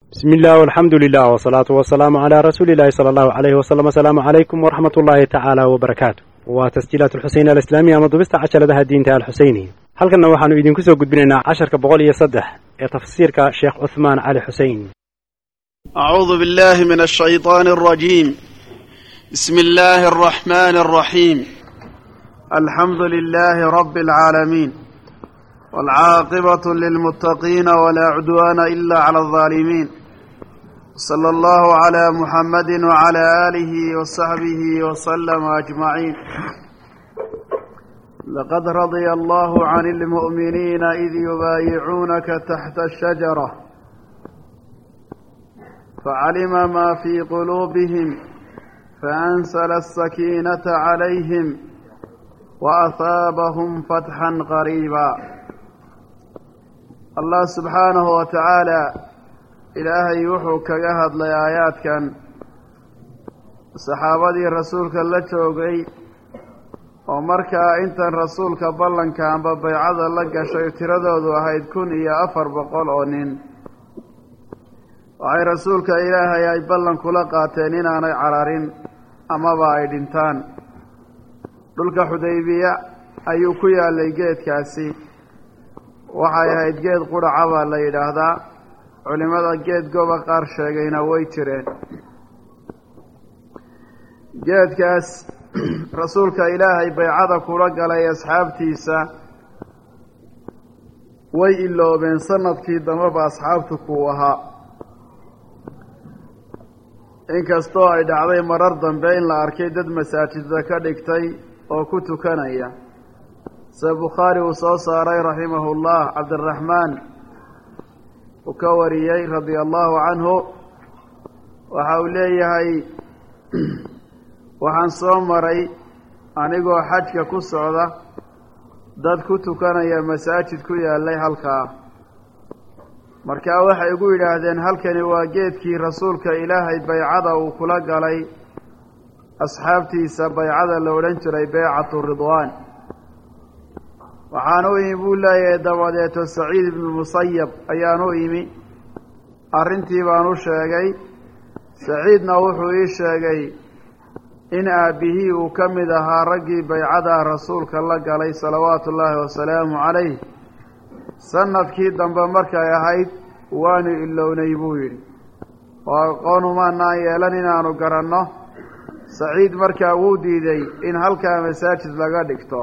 بسم الله والحمد لله والصلاة والسلام على رسول الله صلى الله عليه وسلم. السلام عليكم ورحمة الله تعالى وبركاته. وتسجيلات الحسين الإسلامية مضبست عشر لها الدين تاع الحسيني. هل كنا وحنا يدين كسو قد بيننا 10 بقول يصدح تفسير كشيخ عثمان علي حسين. أعوذ بالله من الشيطان الرجيم. بسم الله الرحمن الرحيم. الحمد لله رب العالمين والعاقبة للمتقين ولا عدوان إلا على الظالمين. صلى الله على محمد وعلى آله وصحبه وسلم أجمعين. لقد رضي الله عن المؤمنين إذ يبايعونك تحت الشجرة فعلم ما في قلوبهم فأنزل السكينة عليهم وأثابهم فتحا قريبا. الله سبحانه وتعالى إلهي وحو كجهد لآيات كان صحابتي رسولك الله توقعي ومركا انت رسولك بلن كان ببيعاد لك شيء تردود وهيد كن إيا أفر بقول أونين وعي رسولك إلهي أي بلن كلقاتين أنا عرارين أما بايدنتان دلك حديبية أيوكيا اللي جيت كاسي waxay ahayd geed quraca baa la yiraahdaa culimada geed gooba qaar sheegayna way jireen geedkaas rasuulka ilaahay bay'ada kula galay asxaabtiisa way iloobeen sanadkii dambe asxaabtu ku ahaa inkastoo ay dhacday marar dambe in la arkay dad masaajidda ka dhigtay oo ku tukanaya البخاري وصوصاري رحمه الله عبد الرحمن وكوريي رضي الله عنه وحوليه وحن صومري أنيقو حجك كسعودة داد كتو كان يا مساجد كويا اللي هلكا مركا وحا يقول هذين هلكا نواجيدك رسولك إلهي بيعضا وكلاق علي أصحابتي سبيعضا لو لنجري بيعة الرضوان waxaanu imi buu leeyahay dabadeeto Saciid ibn Musayyab ayaanu imi arrintii baanu sheegay Saciidna wuxuu ii sheegay in aabihii uu ka mid ahaa raggii bay'ada rasuulka la galay salawaatullaahi wa salaamu calayhi sanadkii dambe markay ahayd waanu ilownay buu yidhi waa qoonuma yeelan inaanu garanno Saciid markaa wuu diiday in halkaa masaajid laga dhigto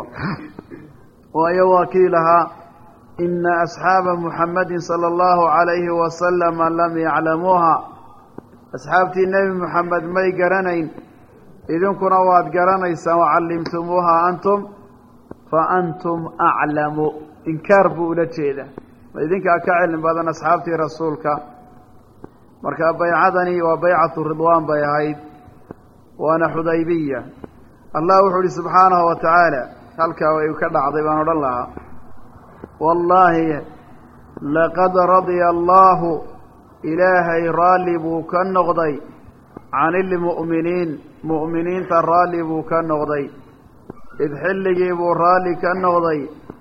ويوكيلها إن أصحاب محمد صلى الله عليه وسلم لم يعلموها أصحابتي النبي محمد ما يقرنين إذن كنوات قرنيسا وعلمتموها أنتم فأنتم أعلم إنكار بولتشيدا إذن كأعلم بعض أصحابتي رسولك مركب بيعدني وبيعة الرضوان بيعيد وأنا حديبية الله وحده سبحانه وتعالى halka way ka dhacday baan oran lahaa wallahi laqad radiya allah ilaahay ralibu kan noqday aanil mu'miniin ralibu kan noqday idxiligi buu rali kan noqday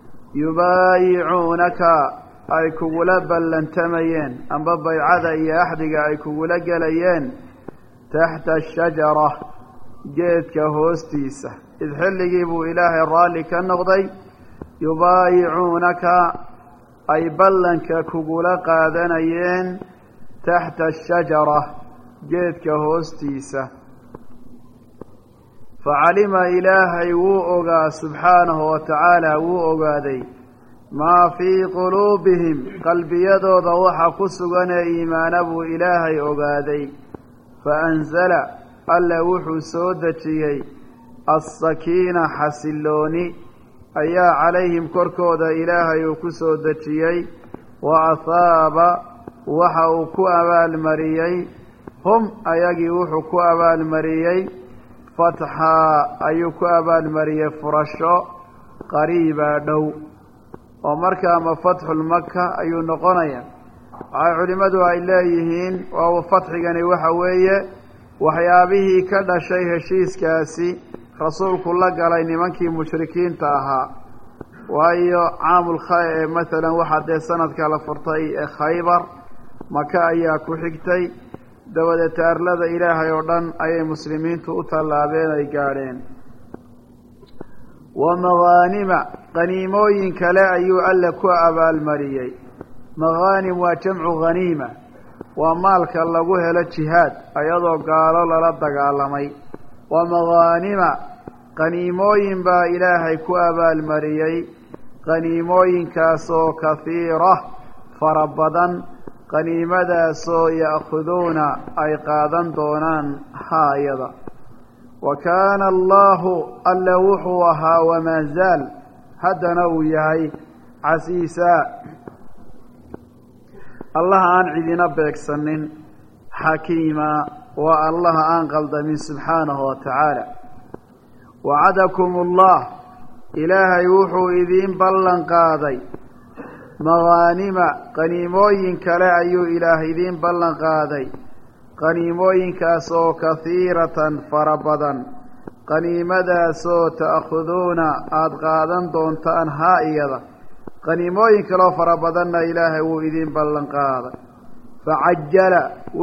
yubayi'unaka ay kugula ballantamayeen amba bay'ada iyo ahdiga ay kugula galayeen tahta ash-shajara geedka hoostiisa إذ حلقوا إله الرالي كالنغضي يبايعونك أي بلنك كقول قادنيين تحت الشجرة جيتك هوستيسة فعلم إلهي وؤغا سبحانه وتعالى وؤغا دي ما في قلوبهم قلب يدو ضوحا كسغنا إيمان أبو إلهي أغا دي فأنزل ألا وحو سودتي السكينة حسلوني أيا عليهم كركود إلهي وكسو دتشيي وأثاب وحو كوابا المريي هم أياقي وحو كوابا المريي فتحا أيو كوابا المريي فرشو قريبا دو ومركا ما فتح المكة أيو نقنيا علمدوا إلهيهين وهو فتح غني وحوية وحيابه كذا شيء هشيس كاسي رسولك الله قال إني منكي مشركين تاها وهي عام الخير مثلا واحد سنة كالفرطي خيبر maka ayaa ku xigtay dabadeed arlada ilaahay oo dhan ayay muslimiintu u tallaabeen ay gaadheen wa maghaanima qaniimooyin kale ayuu alle ku abaalmariyey maghaanim waa jamcu ghaniima waa maalka lagu helo jihaad ayadoo gaalo lala dagaalamay wa maghaanima qaniimooyin baa ilaahay ku abaalmariyey qaniimooyinkaasoo kahiira fara badan qaniimadaasoo ya'khuduuna ay qaadan doonaan haayada wa kaana allaahu alle wuxuu ahaa wamaa zaal haddana uu yahay casiisaa allaha aan cidina beegsanin xakiima waa allaha aan qaldamin subxaanahu wa tacaala wacadakum ullah ilaahay wuxuu idiin ballan qaaday maghaanima qaniimooyin kale ayuu ilaah idiin ballan qaaday qaniimooyinkaas oo kahiiratan fara badan qaniimadaasoo ta'khuduuna aada qaadan doontaan haa iyada qaniimooyin kaloo fara badanna ilaahay wuu idiin ballan qaaday facajala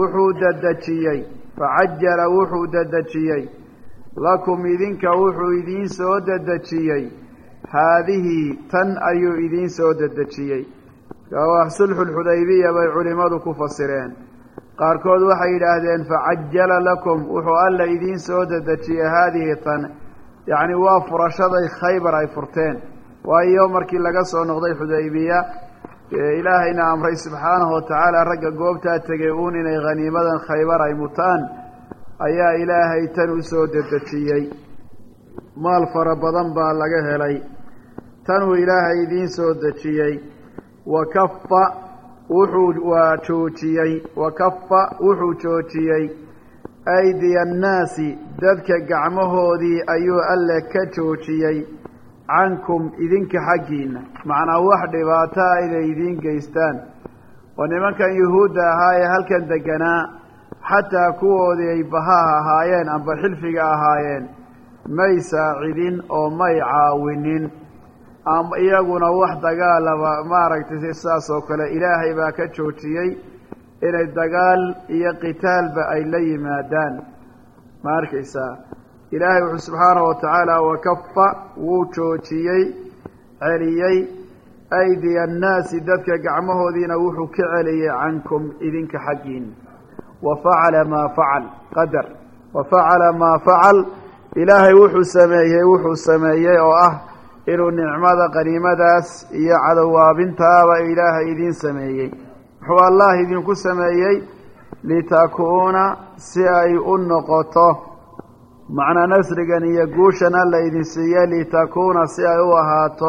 wuxuu dedejiyey lakum idinka wuxuu idiin soo dedejiyey haadihi tan ayuu idiin soo dedejiyey waa sulxulxudaybiya bay culimmadu ku fasireen qaarkood waxay yidhaahdeen facajala lakum wuxuu alla idiin soo dedejiyey haadihi tan yacni waa furashaday khaybar ay furteen waayo markii laga soo noqday xudaybiya ilaahayna amray subxaanahu watacaala ragga goobtaa tegay uun inay khaniimadan khaybar ay mutaan ayaa ilaahay tan u soo dedejiyey maal fara badan baa laga helay tanuu ilaahay idiin soo dejiyey wakaffa wuxuu joojiyey aydiya annaasi dadka gacmahoodii ayuu alle ka joojiyey cankum idinka xaggiinna macnaa wax dhibaataa inay idiin geystaan oo nimankan yuhuudda ahaa ee halkan deganaa xataa kuwoodii ay bahaha ahaayeen amba xilfiga ahaayeen may saacidin oo may caawinin iyaguna wax dagaalaba maaragtay sidaas oo kale ilaahay baa ka joojiyey inay dagaal iyo qitaalba ay la yimaadaan ma arkaysaa ilaahay wuxuu subxaanahu watacaala wakaffa wuu joojiyey celiyey aydiya annaasi dadka gacmahoodiina wuxuu ka celiyey cankum idinka xaggiin wafacala maa facal qadar wafacala maa facal ilaahay wuxuu sameeyey oo ah inuu nicmada qaniimadaas iyo cadowaabintaaba ilaahay idiin sameeyey wuxuu allah idinku sameeyey litakuuna si ay u noqoto macnaa nasrigan iyo guushan alla idin siiyey litakuuna si ay u ahaato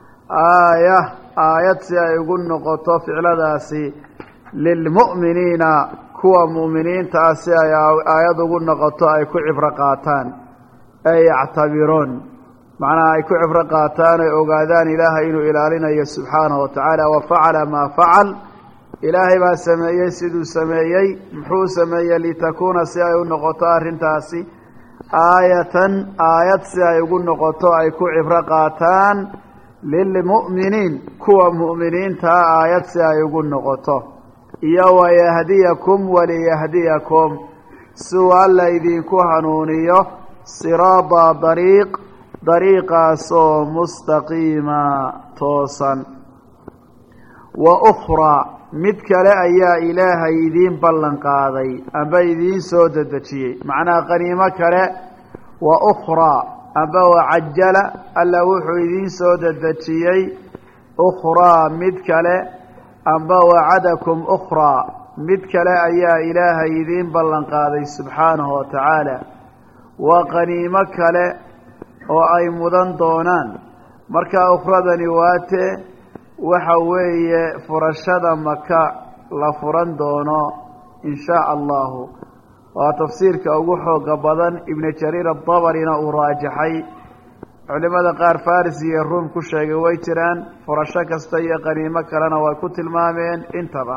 aayad si ay ugu noqoto ficladaasi lilmu'miniina kuwa mu'miniinta ah si ay aayad ugu noqoto ay ku cibro qaataan ay yactabiruun macnaha ay ku cibro qaataan ay ogaadaan ilaahay inuu ilaalinayo subxaanahu watacaala wafacala maa facal ilaahay baa sameeyey siduu sameeyey muxuu sameeyey litakuuna si ay u noqoto arrintaasi aayad si ay ugu noqoto ay ku cibro qaataan lilmu'miniin kuwa mu'miniintaa aayad si ay ugu noqoto iyo wayahdiyakum waliyahdiyakum siuu alla idinku hanuuniyo siraada dariiqaasoo mustaqiima toosan wa ukhraa mid kale ayaa ilaahay idiin ballan qaaday amba idiin soo dedejiyey macnaha qaniimo kale wa ukhraa amba wacajala alla wuxuu idiin soo dedejiyey ukhraa mid kale amba wacadakum ukhraa mid kale ayaa ilaahay idiin ballan qaaday subxaanahu watacaala waa qaniimo kale oo ay mudan doonaan markaa ukhradani waatee waxa weeye furashada maka la furan doono in shaa allahu waa tafsiirka ugu xooga badan ibnu jariir adabarina uu raajaxay culimada qaar faris iyo ruum ku sheegay way jiraan furasho kasta iyo qaniimo kalena way ku tilmaameen intaba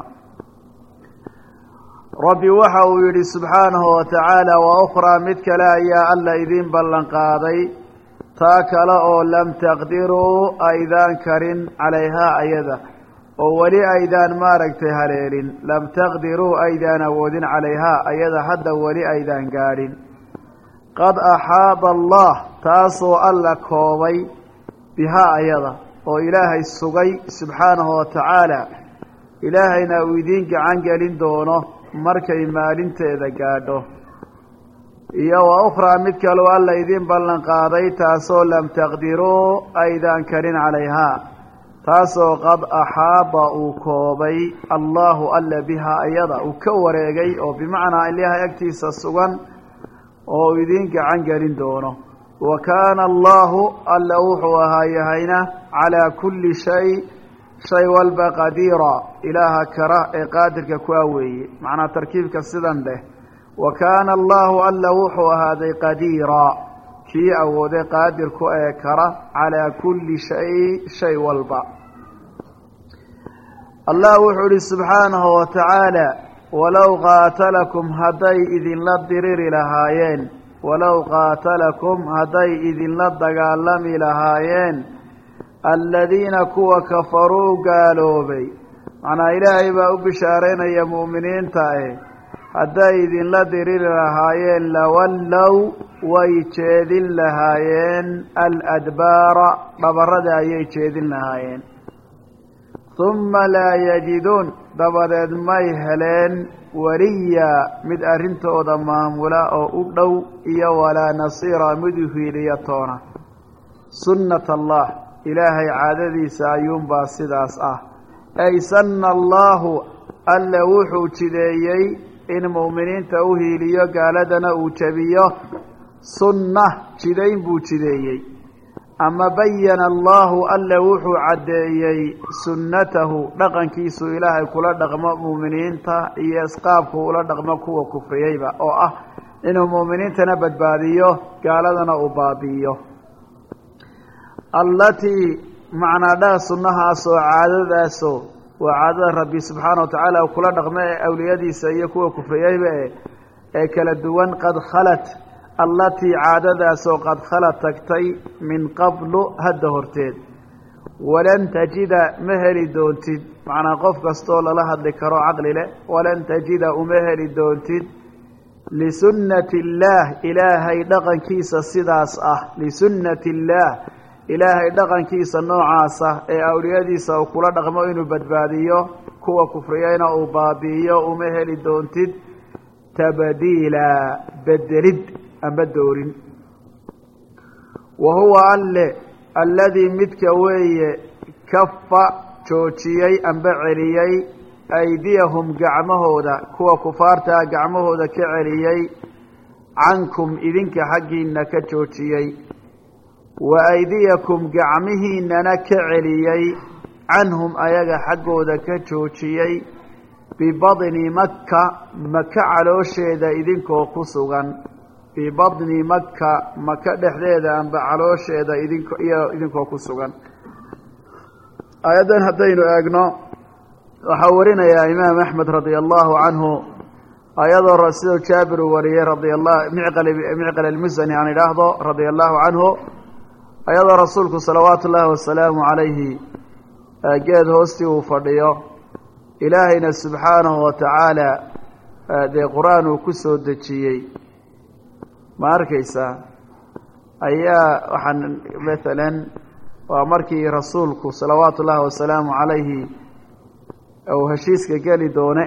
rabbi waxa uu yidhi subxaanahu watacaala wa ukhraa mid kale ayaa alla idiin ballan qaaday taa kale oo lam taqdiruu aydaan karin calayhaa ayada oo weli aydaan maaragtay haleelin lam taqdiruu aydaan awoodin calayhaa ayada hadda weli aydaan gaadhin qad axaada allah taasoo alla koobay bihaa ayada oo ilaahay sugay subxaanahu wa tacaala ilaahayna uu idiin gacan gelin doono markay maalinteeda gaadho iyo wa ukhraa mid kaloo alla idiin ballan qaaday taasoo lam taqdiruu aydaan karin calayhaa taasoo qad axaada uu koobay allaahu alla bihaa ayada uu ka wareegay oo bimacnaa ilaahay agtiisa sugan oo uu idiin gacan gelin doono wa kaana allaahu alla wuxuu ahaa yahayna calaa kulli shay walba qadiira ilaaha kara ee qaadirka ku aweeye macnaa tarkiibka sidan dheh wa kaana allaahu alla wuxuu ahaaday qadiira kii awooday qaadirku ee kara calaa kulli shay walba allah wuxuu ihi subxaanahu wa tacaala walow qaatalakum hadday idinla diriri lahaayeen walow qaatalakum hadday idinla dagaalami lahaayeen aladiina kuwa kafaruu gaaloobay macnaa ilaahay baa u bishaaraynaya mu'miniinta hadday idinla diriri lahaayeen lawallow way jeedin lahaayeen aladbaara dhabarrada ayay jeedin lahaayeen humma laa yajiduun dabadeed may heleen weliya mid arrintooda maamula oo u dhow iyo walaa nasiira mid u hiiliya toona sunnat allah ilaahay caadadiisa ayuunbaa sidaas ah ay sanna allaahu alle wuxuu jideeyey in mu'miniinta u hiiliyo gaaladana uu jebiyo sunna jidayn buu jideeyey ama bayana allaahu alle wuxuu caddeeyey sunnatahu dhaqankiisu ilaahay kula dhaqmo mu'miniinta iyo isqaabku ula dhaqmo kuwa kufriyeyba oo ah inuu mu'miniintana badbaadiyo gaaladana uu baabi'iyo allatii macnaa dhaa sunnahaasoo caadadaasoo waa caadada rabbi subxaana wa tacaala uu kula dhaqmo ee awliyadiisa iyo kuwa kufriyeyba ee kala duwan qad khalat allatii caadadaasoo qad khalad tagtay min qablu hadda horteed walan tajida ma heli doontid macnaa qof kastoo lala hadli karo caqli leh walan tajida uma heli doontid lisunnati illaah ilaahay dhaqankiisa sidaas ah lisunnati illaah ilaahay dhaqankiisa noocaasa ee awliyadiisa uu kula dhaqmo inuu badbaadiyo kuwa kufriyeyna uu baabi'iyo uma heli doontid tabdiila bedelid amba doorin wa huwa alle alladii midka weeye kafa joojiyey amba celiyey aydiyahum gacmahooda kuwa kufaartaa gacmahooda ka celiyey cankum idinka xaggiinna ka joojiyey wa aydiyakum gacmihiinnana ka celiyey canhum ayaga xaggooda ka joojiyey bibadni maka maka caloosheeda idinkoo ku sugan bibadni maka maka dhexdeeda amba caloosheeda idinkoo ku sugan aayaddan haddaynu eegno waxaa warinayaa imaam axmed radia allahu canhu ayadoo siduu jaabir uu wariyey micqal almusani aan idhaahdo radia allahu canhu ayadoo rasuulku salawaatu ullaahi wasalaamu calayhi geed hoostii uu fadhiyo ilaahayna subxaanahu wa tacaala dee qur-aan uu ku soo dejiyey ma arkaysaa ayaa waxaan maalan waa markii rasuulku salawaatu ullaahi wasalaamu calayhi uu heshiiska geli doone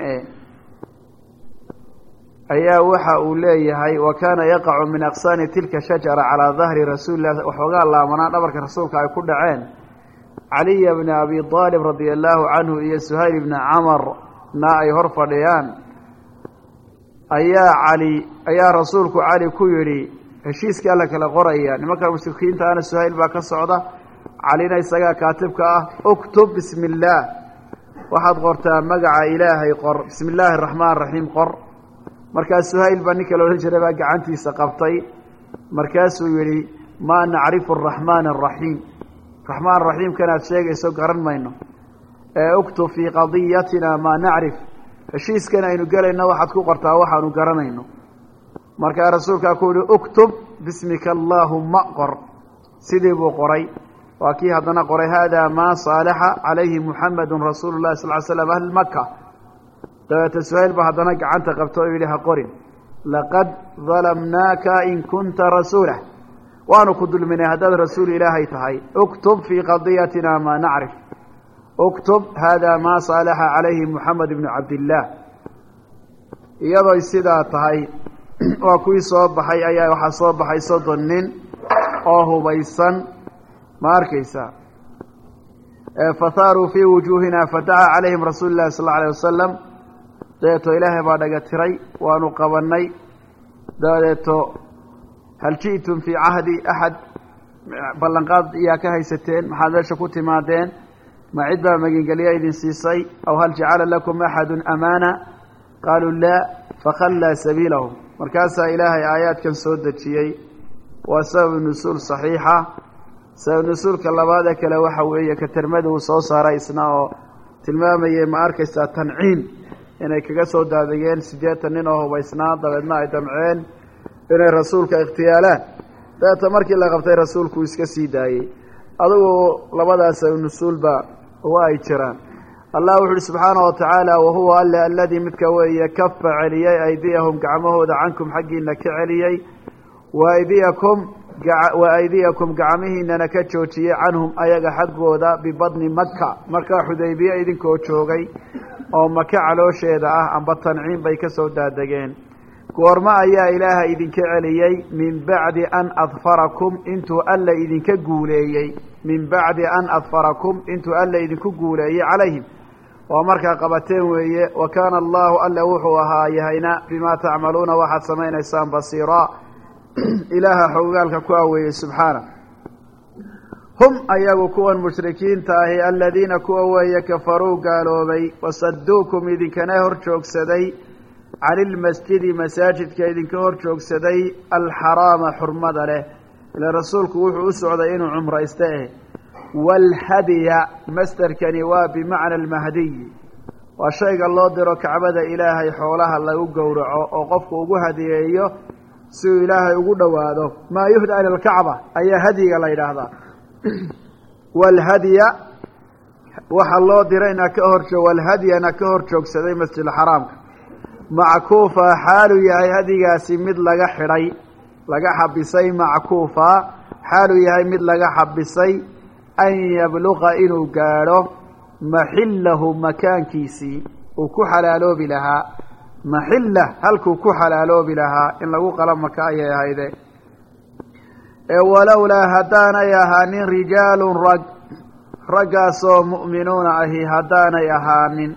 ayaa waxa uu leeyahay wa kaana yaqacu min aqsaani tilka shajara calaa dahri rasuulilah waxoogaa laamanaa dhabarka rasuulka ay ku dhaceen caliya bni abi aalib radia allaahu canhu iyo suhayl ibni camarna ay hor fadhiyaan ayaa rasuulku cali ku yidhi heshiiskii alla kala qoraya nimanka mushrikiintaana suhayl baa ka socda calina isagaa kaatibka ah uktub bismi illaah waxaad qortaa magaca ilaahay qor bismi illaahi araxmaan araxiim qor markaas suhayl baa ninka loodhan jiray baa gacantiisa qabtay markaasuu yidhi maa nacrifu araxmaan araxiim raxmaan raxiimkanaad sheegayso garan mayno ee uktub fii qadiyatina maa nacrif heshiiskan aynu gelayno waxaad ku qortaa waxaanu garanayno markaa rasuulkaa ku yihi uktub bismika allaahumma qor sidii buu qoray وكي هذا قري هذا ما صالح عليه محمد رسول الله صلى الله عليه وسلم أهل مكة تسويل بهذا عنت قبته إليها قرن لقد ظلمناك إن كنت رسوله وأنا كدل من هذا الرسول إلهي تهي اكتب في قضيتنا ما نعرف اكتب هذا ما صالح عليه محمد بن عبد الله يضع السيدة تهي وكوي صوب حي أي وحصوب حي صدنين أوه بيصن ماركيسا فثاروا في وجوهنا فدعا عليهم رسول الله صلى الله عليه وسلم دايتو إلهي بعد قتري ونقبني دايتو هل جئتم في عهد أحد بلنقاض إياك هيستين محاذا شكوتي مادين ما عدبا مجنقليا إذن سيسي أو هل جعل لكم أحد أمانة قالوا لا فخلى سبيلهم مركاسا إلهي آيات كان سودة شيء وسبب النسول صحيحة سبب النسول كاللبادة كالوحوية كترمده وصوصة رئيسنا تلمامي ماركسة تنعين إنه كقصود هذين سجاتا إنه بيسناد ضبطنا دمعين إنه رسولك اغتيالات لا تمرك إلا غفتي رسولك ويسكسي داي أضو لبدا سبب النسول با هو أي تران الله وحده سبحانه وتعالى وهو الذي متكوي كف عليي أيديهم قعمه عنكم حقي إنك عليي وأيديكم قعمه إننا كتشوتي عنهم أيغا حقه ذا ببطن مكة حديبية إذن كوتشوغي أو مكة على شيء أم بطنعين بيكسو دادقين كورما أيا إله إذن كعليي من بعد أن أظفركم انتو ألا إذن كقوليي من بعد أن أظفركم انتو ألا إذن كقوليي عليهم ومركا قبتين وكان الله ألا وحوها يهينا بما تعملون واحد سمين إسان بصيرا إله حقالك كواوي سبحانه هم أيها كوا المشركين تاهي الذين كواوي كفروا قالوا بي وصدوكم إذن كنهر شوك سدي عن المسجد مساجد كإذن كهر شوك سدي الحرام حرمة له إلى رسولك وحو أسعد إنو عمر إستاه والهدي مستر كنوا بمعنى المهدي وشيء الله درك عبد إلهي حولها الله يقورع وقفك وقهديه سو إلهي يقول هذا ما يهدى إلى الكعبة أي هدي الله هذا والهدي وحالله درينا كهرش والهدي أنا كهرش وكسدي مسجد الحرام معكوفة حالو يا هدي سمد لغا حري لغا حبسي معكوفة حالو يا مد لغا حبسي أن يبلغ إنو قالوا محله مكان كيسي وكحلالو بلها محله هلكو كحلالو بلها إن لغو قلم مكايا هيدا ولولا هدانا يهانين رجال رقاسوا مؤمنون أهي هدانا يهانين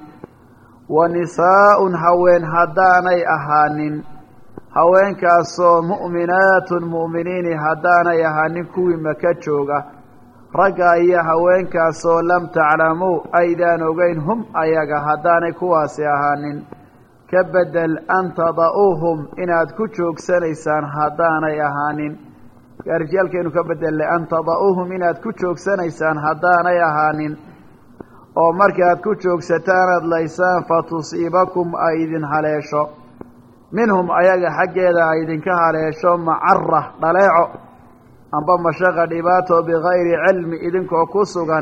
ونساء هوين هدانا يهانين هوين كاسوا مؤمنات مؤمنين هدانا يهانين كوي مكتشوغا رقا إيا هوين كاسوا لم تعلموا أيدان وغين هم أياغا هدانا كواسي يهانين كبدل أن تضعوهم إناد كتشوغ سنيسان هدانا يهانين رجال كانوا كبدل لأن تضعوهم إناد كتشوغ سنيسان هدانا يهانين أو مركاد كتشوغ ستاند ليسان فتصيبكم أيدن هليشو منهم أياغا حقيدا أيدن كهليشو معرة ضليعو أنبا مشاغا ديباتو بغير علم إذن كوكوسوغان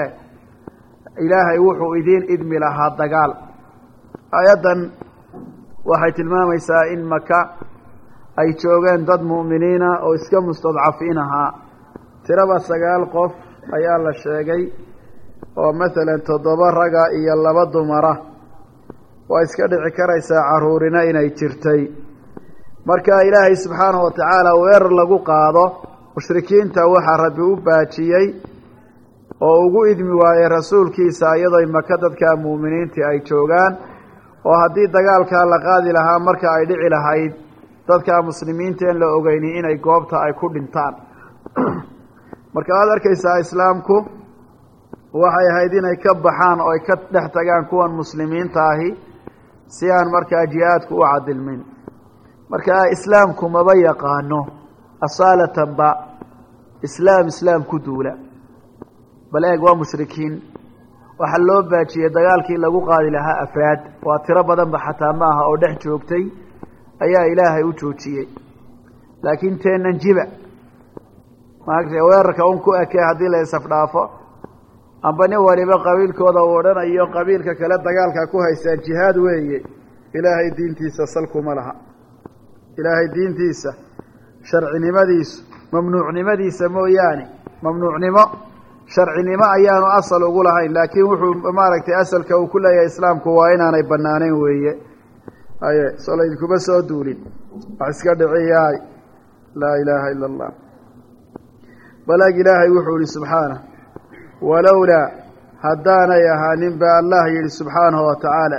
إلهي وحو إذن إدمي لها الدقال أيضا waxay tilmaamaysaa in maka ay joogeen dad mu'miniina oo iska mustadcafiin ahaa tiraba 9 qof ayaa la sheegay oo mesela 7 raga iyo 2 dumara waa iska dhici karaysaa caruurina inay jirtay marka ilaahay subxaanahu wa ta'ala weer lagu qaado mushrikiinta waxa rabbi u baajiyay oo ugu idmi waayay rasuulkiisa iyadoo maka dadka mu'miniinta ay joogaan oo haddii dagaalka la qaadi lahaa marka ay dhici lahayd dadka muslimiinta in la ogeyni inay goobta ay ku dhintaan marka aad arkaysaa islaamku waxay ahayd inay ka baxaan oo ay ka dhex tagaan kuwan muslimiinta ahi si aan markaa jihaadku u cadilmin marka islaamku maba yaqaano asaalatan ba islaam ku duula bal eeg waa mushrikiin waxa loo baajiyay dagaalkii lagu qaadi lahaa afraad waa tiro badan ba xataa ma aha oo dhex joogtay ayaa ilaahay u joojiyay laakiin teenan jiba maaragtay weerarka un ku ekee haddii la isafdhaafo amba nin waliba qabiilkooda uu odhanayo qabiilka kale dagaalka ku haystaan jihaad weeye ilaahay diintiisa salkuma laha ilaahay diintiisa sharcinimadiisu mamnuucnimadiisa mooyaane mamnuucnimo sharcinimo ayaanu asal ugu lahayn laakiin wuxuu maaragtay asalka uu ku leeyahay islaamku waa inaanay banaanayn weeye aye salaydkuma soo duulin wax iska dhiciyaay laa ilaaha ila allah balaag ilaahay wuxuu yihi subxaanah walowlaa haddaanay ahaanin ba allah yihi subxaanahu watacaala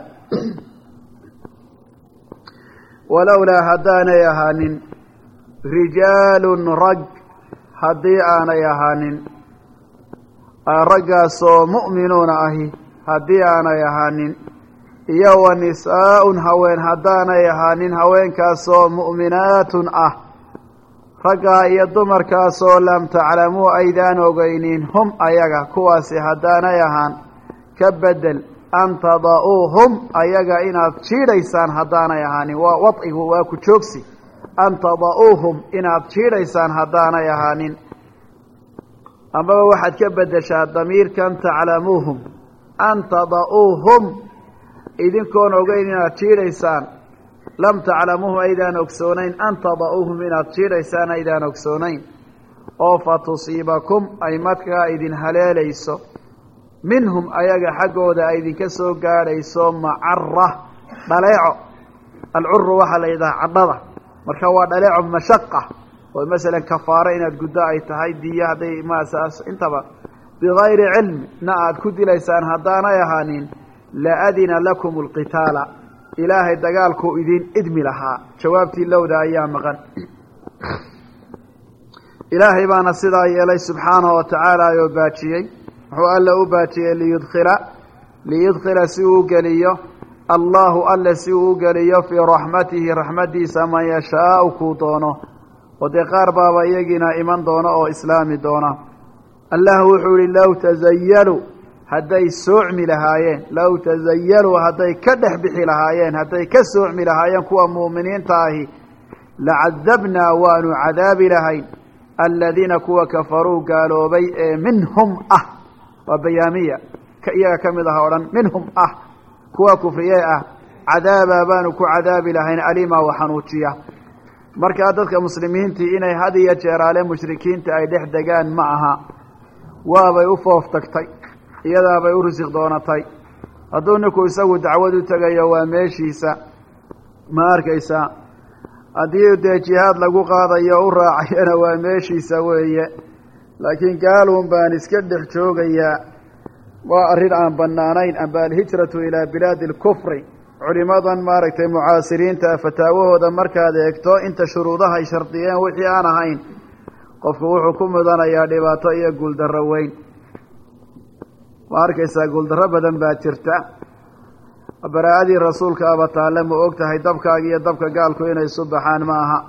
walowlaa haddaanay ahaanin rijaalun rag haddii aanay ahaanin raggaasoo mu'minuuna ahi haddii aanay ahaanin iyo wa nisaa'un haween haddaanay ahaanin haweenkaasoo mu'minaatun ah raggaa iyo dumarkaasoo lam taclamuu aydaan ogeynin hum ayaga kuwaasi haddaanay ahaan ka bedel an tada'uuhum ayaga inaad jiidhaysaan haddaanay ahaanin waa wadcigu waa ku joogsi an tada'uuhum inaad jiidhaysaan haddaanay ahaanin amaba waxaad ka bedeshaa damiirkan taclamuuhum an tada'uuhum idinkoon ogeyn inaad jiidhaysaan lam taclamuuhum aydaan ogsoonayn an tada'uuhum inaad jiidhaysaan aydaan ogsoonayn oo fa tusiibakum ay markaa idin haleelayso minhum ayaga xaggooda ay idinka soo gaadhayso macara dhaleeco alcuru waxaa la yidhaha cadhada marka waa dhaleeco mashaqa oo masalan kafaaro inaad guddo ay tahay diya hadday maasaas intaba bigayri cilmi na aad ku dilaysaan haddaanay ahaanin la adina lakum alqitaala ilaahay dagaalkuu idin idmi lahaa jawaabtii lowda ayaa maqan ilaahay baana sidaa yeelay subxaanahu watacaala oo baajiyey wuxuu alla u baajiyey liyudkhila si uu geliyo allahu alle si uu u geliyo fii raxmatihi raxmaddiisa man yashaau kuu doono oo dee qaar baaba iyagiina iman doono oo islaami doona allah wuxuu yihi low tazayaluu hadday soocmi lahaayeen low tazayaluu hadday ka dhex bixi lahaayeen hadday ka soocmi lahaayeen kuwa mu'miniinta ahi lacadabnaa waanu cadaabi lahayn aladiina kuwa kafaruu gaaloobay ee minhum ah waa bayaamiya iyaga ka mid aha o dhan minhum ah kuwa kufriyee ah cadaabaa baanu ku cadaabi lahayn alimaa wa xanuujiya markaa dadka muslimiintii inay had iyo jeeraale mushrikiinta ay dhex degaan ma aha waabay u foof tagtay iyadaabay u risiq doonatay hadduu ninku isagu dacwad u tegayo waa meeshiisa ma arkaysaa haddii dee jihaad lagu qaadayo u raacayana waa meeshiisa weeye laakiin gaalun baan iska dhex joogayaa waa arrin aan bannaanayn amba alhijratu ilaa bilaadi alkufri culimadan maaragtay mucaasiriinta fataawahooda markaad eegto inta shuruudaha ay shardiyeen wixii aan ahayn qofku wuxuu ku mudanayaa dhibaato iyo guuldarro weyn ma arkaysaa guuldarro badan baa jirta baraa'adii rasuulka aba taalle ma og tahay dabkaaga iyo dabka gaalku inay isu baxaan ma aha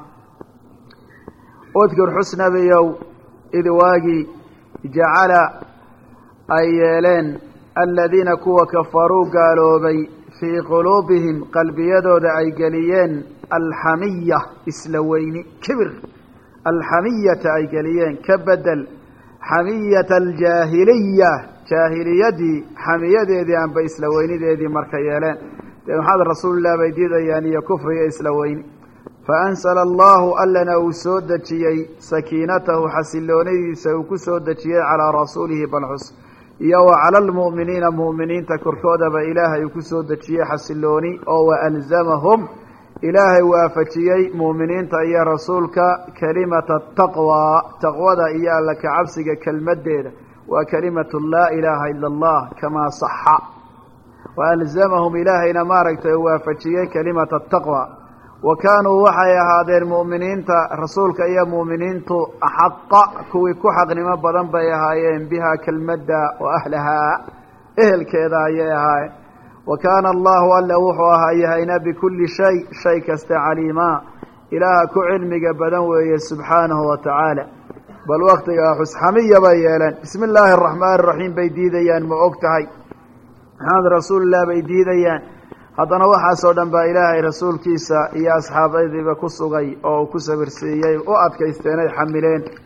udkur xusnabiyow id waagii jacala ay yeeleen aladiina kuwa kafaruu gaaloobay fii quluubihim qalbiyadooda ay geliyeen alxamiya isla weyni kibir alxamiyata ay geliyeen ka bedel xamiyata aljaahiliya jaahiliyadii xamiyadeedii amba isla weynideedii marka yeeleen dee maxamed rasuulillah bay diidayaan iyo kufriga isla weyni faanzala allahu allana uu soo dejiyey sakiinatahu xasiloonidiisa uu ku soo dejiyey calaa rasuulihi balxus iyo wa cala almu'miniina mu'miniinta korkoodaba ilaahay uu ku soo dejiyey xasilooni oo waalzamahum ilaahay waafajiyey mu'miniinta iyo rasuulka kelimata taqwaa taqwada iyo alla ka cabsiga kelmaddeeda waa kelimatu laa ilaaha ila allah kamaa saxa waalzamahum ilaahayna maaragtay waafajiyey kelimata taqwa wa kaanuu waxay ahaadeen mu'miniinta rasuulka iyo mu'miniintu axaqa kuwii ku xaqnimo badan bay ahaayeen bihaa kelmadda wa ahlahaa ehelkeeda ayay ahaayeen wa kaana allahu alle wuxuu ahaa yahayna bikulli shay kasta caliimaa ilaaha ku cilmiga badan weeye subxaanahu wa tacaala bal waktigaa xusxamiya bay yeeleen bismi illaahi araxmaani araxiim bay diidayaan ma og tahay maxamed rasuulillah bay diidayaan haddana waxaasoo dhan baa ilaahay rasuulkiisa iyo asxaabadiiba ku sugay oo uu ku sabirsiiyey u adkaysteen ay xamileen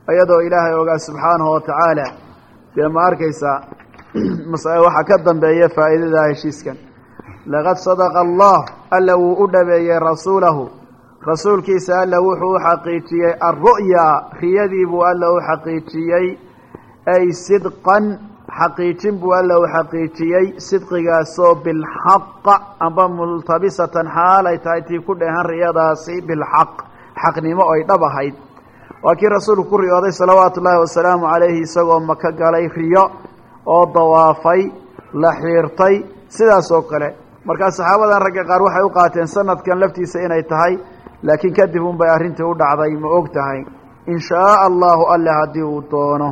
iyadoo ilaahay ogaa subxaanahu watacaala dee ma arkaysaa waxaa ka dambeeya faa'iidada heshiiskan laqad sadaqa allah alla wuu u dhabeeyey rasuulahu rasuulkiisa alla wuxuu u xaqiijiyey alru'ya riyadii buu alla u xaqiijiyey ay sidqan xaqiijin buu alla u xaqiijiyey sidqigaasoo bilxaq amba multabisatan xaal ay tahay tii ku dheehan riyadaasi bilxaq xaqnimo ay dhab ahayd waa kii rasuulku ku riyooday salawaatu ullaahi wasalaamu calayhi isagoo maka galay riyo oo dawaafay la xiirtay sidaas oo kale markaa saxaabadan ragga qaar waxay u qaateen sanadkan laftiisa inay tahay laakiin kadib unbay arrintii u dhacday ma og tahay in shaaa allahu alle haddii uu doono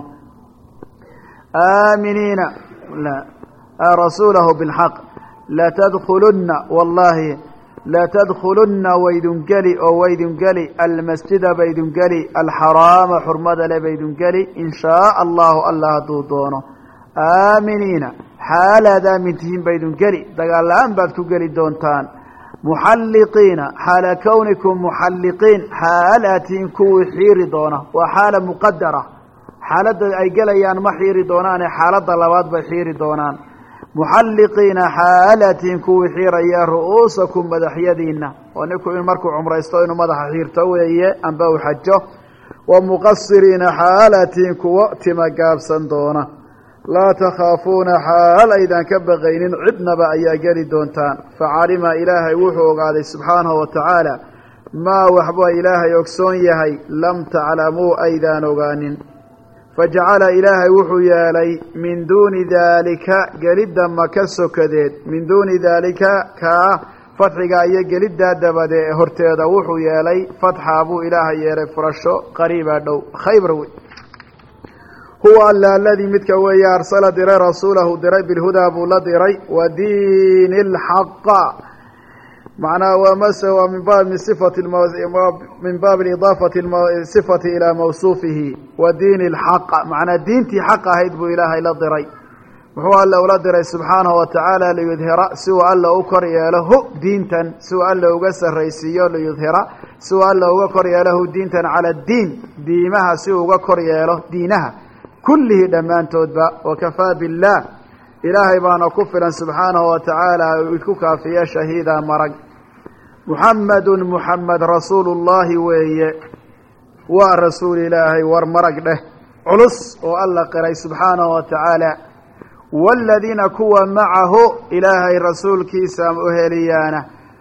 aaminiina rasuulahu bilxaq latadkhulunna wallahi latadkhulunna waydun geli oo waydun geli almasjida baydun geli alxaraama xurmada le baydun geli in shaaa allahu alle hadduu doono aaminiina xaalaad aamintihiin baydun geli dagaal la-aan baad ku geli doontaan muxalliqiina xaala kownikum muxalliqiin xaal aad tihiin kuwii xiiri doona waa xaala muqadara xaaladda ay gelayaan ma xiiri doonaane xaaladda labaad bay xiiri doonaan muxalliqiina xaal aad tihiin kuwii xiiraya ru'uusakum madaxyadiina oo ninku in markuu cumraysto inuu madaxa xiirto weeye amba u xajo wa muqasiriina xaal aad tihiin kuwo tima gaabsan doona laa takhaafuuna xaal aydaan ka baqaynin cidnaba ayaa geli doontaan facalima ilaahay wuxuu ogaaday subxaanahu watacaala maa waxba ilaahay ogsoon yahay lam taclamuu aydaan ogaanin fajacala ilaahay wuxuu yeelay min duuni daalika gelidda maka sokadeed min duuni daalika kaa fatxiga iyo geliddaa dabadee horteeda wuxuu yeelay fatxaa buu ilaahay yeelay furasho qariibaa dhow khaybar wey huwa alla aladii midka weeye arsala diray rasuulahu diray bilhudaa buu la diray wa diini اlxaqa macnaha wamase waa min baabi idaafati sifati ilaa mawsuufihi wa diini اlxaq macnaa diintii xaq ahayd buu ilaahay la diray muxuu alla ula diray subxaanahu watacaala liyudhira si uu alla u kor yeelo hu diintan si uu alla uga sarraysiiyo liyudhira si uu alla uga kor yeelo hu diintan cala diin diimaha si uu uga kor yeelo diinaha kullihi dhammaantoodba wakafaa biاllaah ilaahay baana ku filan subxaanahu watacaala ku kaafiya shahiida marag muxamedun muxamed rasuulu llaahi weeye waa rasuul ilaahay war marag dheh culus oo alla qiray subxaanahu watacaala waaladiina kuwa macahu ilaahay rasuulkiisa uheliyaana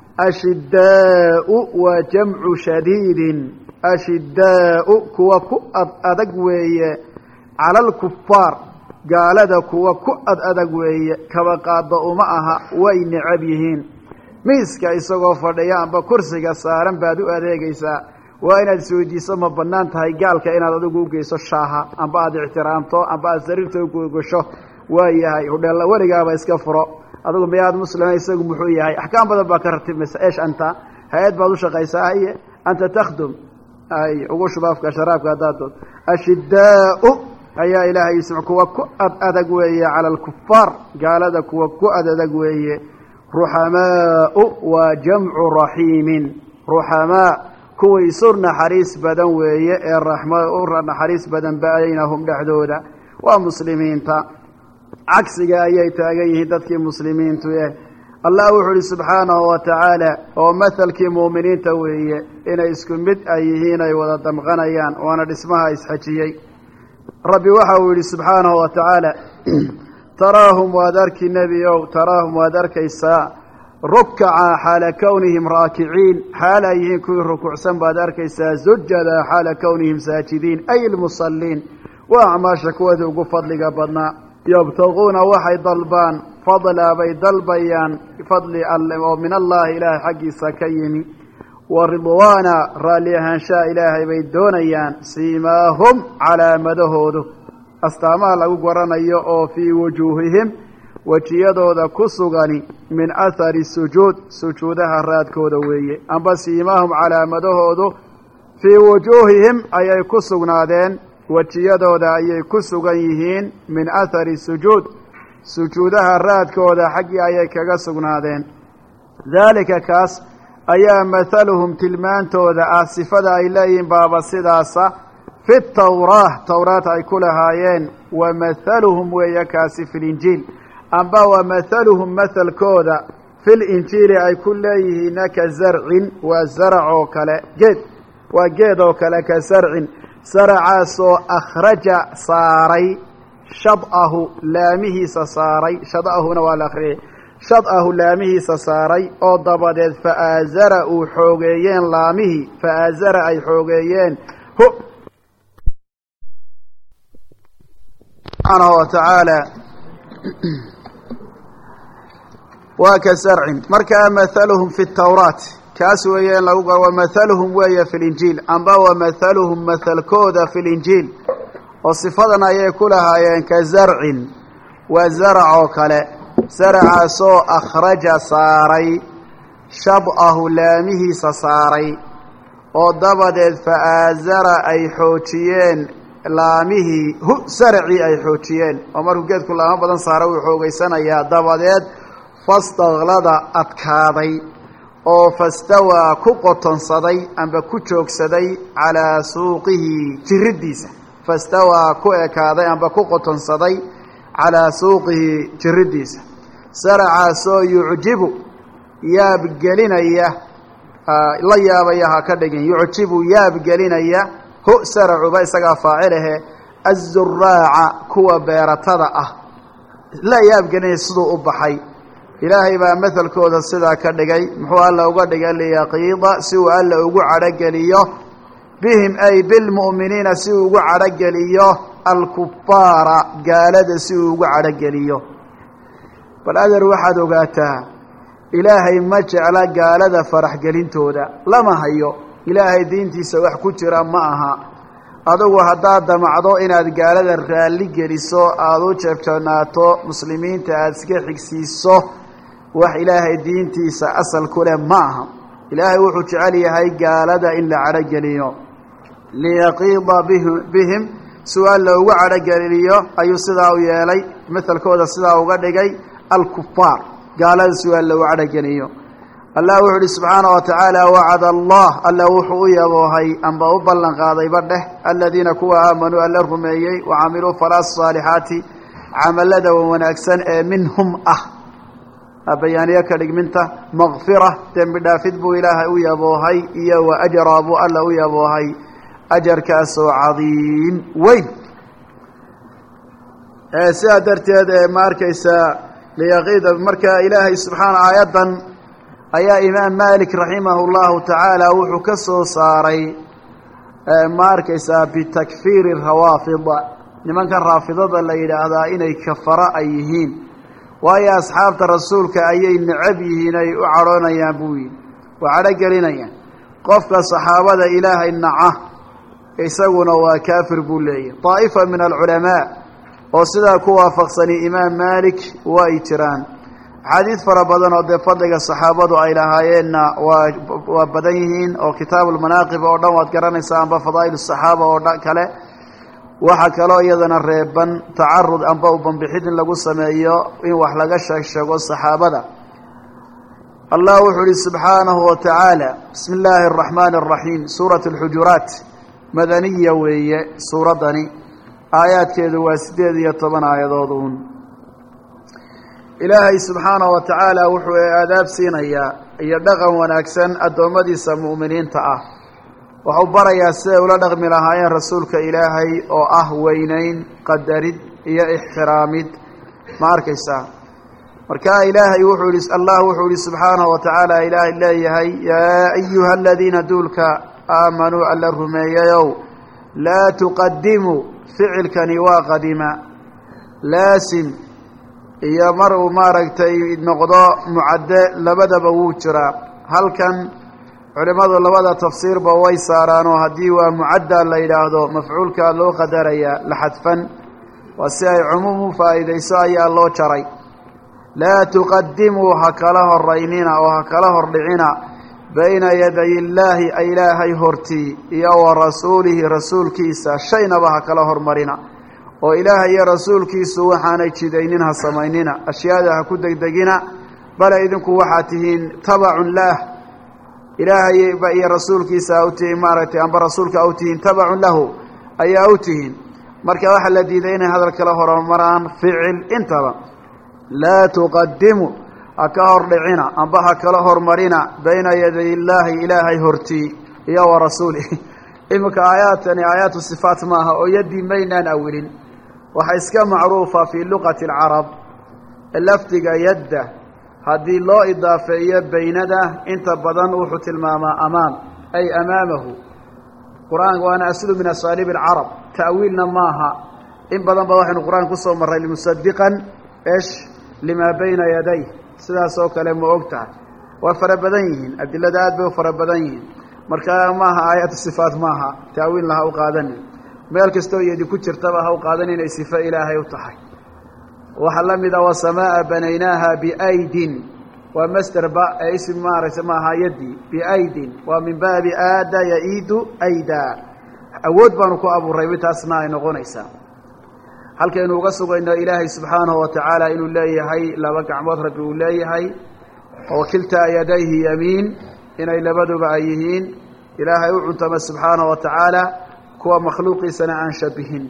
ashidaau waa jamcu shadiidin ashidaau kuwa ku adag weeye cala alkufaar gaalada kuwa ku adag weeye kaba qaado uma aha way necab yihiin miiska isagoo fadhiya amba kursiga saaran baad u adeegaysaa waa inaad isweydiiso ma bannaan tahay gaalka inaad adigu ugeyso shaaha amba aad ixtiraamto amba aad sariirta ugogasho waa yahay hudheella weligaaba iska furo adigu miyaad muslima isagu muxuu yahay axkaam badan baa ka ratibmaysa eesh anta hay-ad baad u shaqaysaa haye anta takhdum ay ugu shubaafka sharaabka haddaad dood ashidaau ayaa ilaahay ism kuwa ku adag weeye cala alkufaar gaalada kuwa ku adag weeye ruxamaau waa jamcu raxiimin ruxamaa kuwii isu naxariis badan weeye ee raxma u naxariis badan baynahum dhexdooda waa muslimiinta cagsiga ayay taagan yihiin dadkii muslimiintu allah wuxuu uhi subxaanahu watacaala oo mathalkii muuminiinta weeye inay isku mid ay yihiin ay wada damqanayaan waana dhismaha isxajiyey rabbi waxa uu yihi subxaanahu watacaala taraahum waad arki nebi ow taraahum waad arkaysaa rukaca xaala kownihim raakiciin xaal ay yihiin kuwii rukuucsan baad arkaysaa sujada xaala kownihim saajidiin ay lmusaliin waa acmaasha kuwadii ugu fadliga badnaa yabtaguuna waxay dalbaan fadlaa bay dalbayaan fadli alle oo min allahi ilaahay xaggiisa ka yimi wa ridwaana raalli ahaanshaha ilaahay bay doonayaan siimaahum calaamadahoodu astaamaha lagu garanayo oo fii wujuuhihim wejiyadooda ku sugani min athari sujuud sujuudaha raadkooda weeye amba siimaahum calaamadahoodu fii wujuuhihim ayay ku sugnaadeen wejiyadooda ayay ku sugan yihiin min athari sujuud sujuudaha raadkooda xaggii ayay kaga sugnaadeen daalika kaas ayaa mathaluhum tilmaantooda ah sifada ay leeyihiin baaba sidaasa fi tawraat ay ku lahaayeen wamathaluhum weeye kaasi fi linjiil amba wamathaluhum mathalkooda fi linjiili ay ku leeyihiina ka zarcin waa zarac oo kale waa geed oo kale ka sarcin saracaasoo akhraja saaray shad'ahu laamihiisa saaray shad'ahuna waa la akhriyay shad'ahu laamihiisa saaray oo dabadeed fa'aazara uu xoogeeyeen laamihii fa'aazara ay xoogeeyeen subxaanahu wa tacaala waa ka sarcin markaa mathaluhum fi tawraat kaas weeye in lagu qoro wamathaluhum weeye fi linjiil amba wamathaluhum mathalkooda fi linjiil oo sifadan ayay ku lahaayeen ka zarcin waa zarac oo kale zaracaasoo akhraja saaray shad'ahu laamihiisa saaray oo dabadeed fa'aazara ay xoojiyeen laamihii saracii ay xoojiyeen oo markuu geedku laamo badan saara wuu xoogeysanayaa dabadeed fastaklada adkaaday oo fastawaa ku qotonsaday amba ku joogsaday calaa suuqihi jiriddiisa fastawaa ku ekaaday amba ku qotonsaday calaa suuqihi jiriddiisa saracaasoo yucjibu yaabgelinaya la yaabaya ha ka dhigin yucjibu yaabgelinaya saracuba isagaa faacil azuraaca kuwa beeratada ah la yaabgelinaya siduu u baxay ilaahay baa mathalkooda sidaa ka dhigay muxuu alla uga dhigay liyaqiida si uu alla ugu cadhogeliyo bihim ay bilmu'miniina si uu ugu cadhogeliyo alkufaara gaalada si uu ugu cadhogeliyo bal adeer waxaad ogaataa ilaahay ma jecla gaalada faraxgelintooda lama hayo ilaahay diintiisa wax ku jira ma aha adugu haddaad damacdo inaad gaalada raalli geliso aada u jeebjanaato muslimiinta aada iska xigsiiso wax ilaahay diintiisa asal ku leh ma aha ilaahay wuxuu jecel yahay gaalada in la cadhogeliyo liyaqiida bihim si alla ugu cadhogeliyo ayuu sidaa u yeelay mathalkooda sidaa uga dhigay alkufaar gaalada si alla ugu cadhogeliyo allah wuxuu uhi subxaanaه wa tacaala wacada allah alla wuxuu u yaboohay amba u ballan qaadayba dheh aladiina kuwa aamanuu alla rumeeyey wacamiluu falaa saalixaati camalada wanaagsan ee minhum bayaaniye ka dhigminta makfira dembi dhaafid buu ilaahay u yaboohay iyo wa ajraa buu alla u yaboohay ajarkaasoo cadiim weyn sidaa darteed ma arkaysaa liyaqiida marka ilaahay subxaana aayaddan ayaa imaam malik raximahu llahu tacaala wuxuu ka soo saaray ma arkaysaa bitakfiiri rawaafid nimankan raafidada la yidhaahdaa inay kafara ay yihiin waayo asxaabta rasuulka ayay necab yihiin ay u cadhoonayaan buu yidhi waa cadhogelinayaan qofka saxaabada ilaahay naca isaguna waa kaafir buu leeyahy daa'ifa min alculamaa oo sidaa ku waafaqsani imaam malik waa ay jiraan axaadiid fara badan oo dee fadliga saxaabadu ay lahaayeenna waa badan yihiin oo kitaabuulmanaaqib oo dhan waad garanaysaa amba fadaa'il saxaaba oo kale waxaa kaloo iyadana reeban tacarud amba u banbixid in lagu sameeyo in wax laga sheego saxaabada allah wuxuu ihi subxaanahu wa tacaala bismi illaahi araxmaani araxiim suurat alxujuraat madaniya weeye suuraddani aayaadkeedu waa 18 aayadood uun ilaahay subxaanahu wa tacaala wuxuu aadaab siinayaa iyo dhaqan wanaagsan addoommadiisa mu'miniinta ah wuxuu barayaa siday ula dhaqmi lahaayeen rasuulka ilaahay oo ah weynayn qadarid iyo ixtiraamid ma arkaysaa markaa ilaahay wuxuu yihi allah wuxuu yihi subxaanahu wa tacaala ilaahay leeyahay yaa ayuha aladiina duulka aamanuu alla rumeeyayow laa tuqadimuu ficilkani waa qadima laasim iyo mar uu maaragtay noqdo mucadde labadaba wuu jiraa halkan culimmadu labada tafsiirba way saaraanoo haddii waa mucadda la yidhaahdo mafcuulkaa loo qadarayaa la xadfan waa si ay cumuum u faa'iidayso ayaa loo jaray laa tuqadimuu ha kala horaynina oo ha kala hordhicina bayna yaday illaahi ilaahay hortii iyo wa rasuulihi rasuulkiisa shaynaba ha kala hormarina oo ilaahay iyo rasuulkiisu waxaanay jidaynin ha samaynina ashyaada ha ku degdegina bale idinku waxaad tihiin tabacun laah ilaahay iyo rasuulkiisa u tihiin maaragtay amba rasuulka u tihiin tabacun lahu ayaa u tihiin marka waxaa la diiday inay hadal kala horumaraan ficil intaba laa tuqadimu ha ka hordhicina amba ha kala hormarina bayna yaday illaahi ilaahay hortii iyo wa rasuulih iminka aayaadkani aayaatu sifaat maaha oo yaddii maynaan awilin waxaa iska macruufa fii luqati alcarab lafdiga yadda haddii loo idaafeeyo baynada inta badan wuxuu tilmaamaa amaam ay amaamahu qur-aanka waana aslu min asaaliib alcarab ta'wiilna maaha in badan ba waxaynu qur-aanka kusoo marray limusadiqan esh limaa bayna yaday sidaas oo kale ma og tahay waa fara badan yihiin adilada aad bay u fara badan yihiin markaa maaha aayatu sifaat maaha ta'wiilna ha u qaadanin meel kastoo iyadi ku jirtaba ha u qaadanin inay sifo ilaahay u tahay waxaa la mid a wasamaa'a banaynaaha biaydin waa masder ba ee ism maaragta maaha yaddi biaydin waa min baabi aada yaiidu aydaa awood baanu ku abuuray intaasna ay noqonaysaa halkaynu uga sugayno ilaahay subxaanahu watacaala inuu leeyahay laba gacmood rabbi uu leeyahay oo kiltaa yadayhi yamiin inay labaduba ay yihiin ilaahay u cuntama subxaanahu watacaala kuwa makhluuqiisana aan shabihin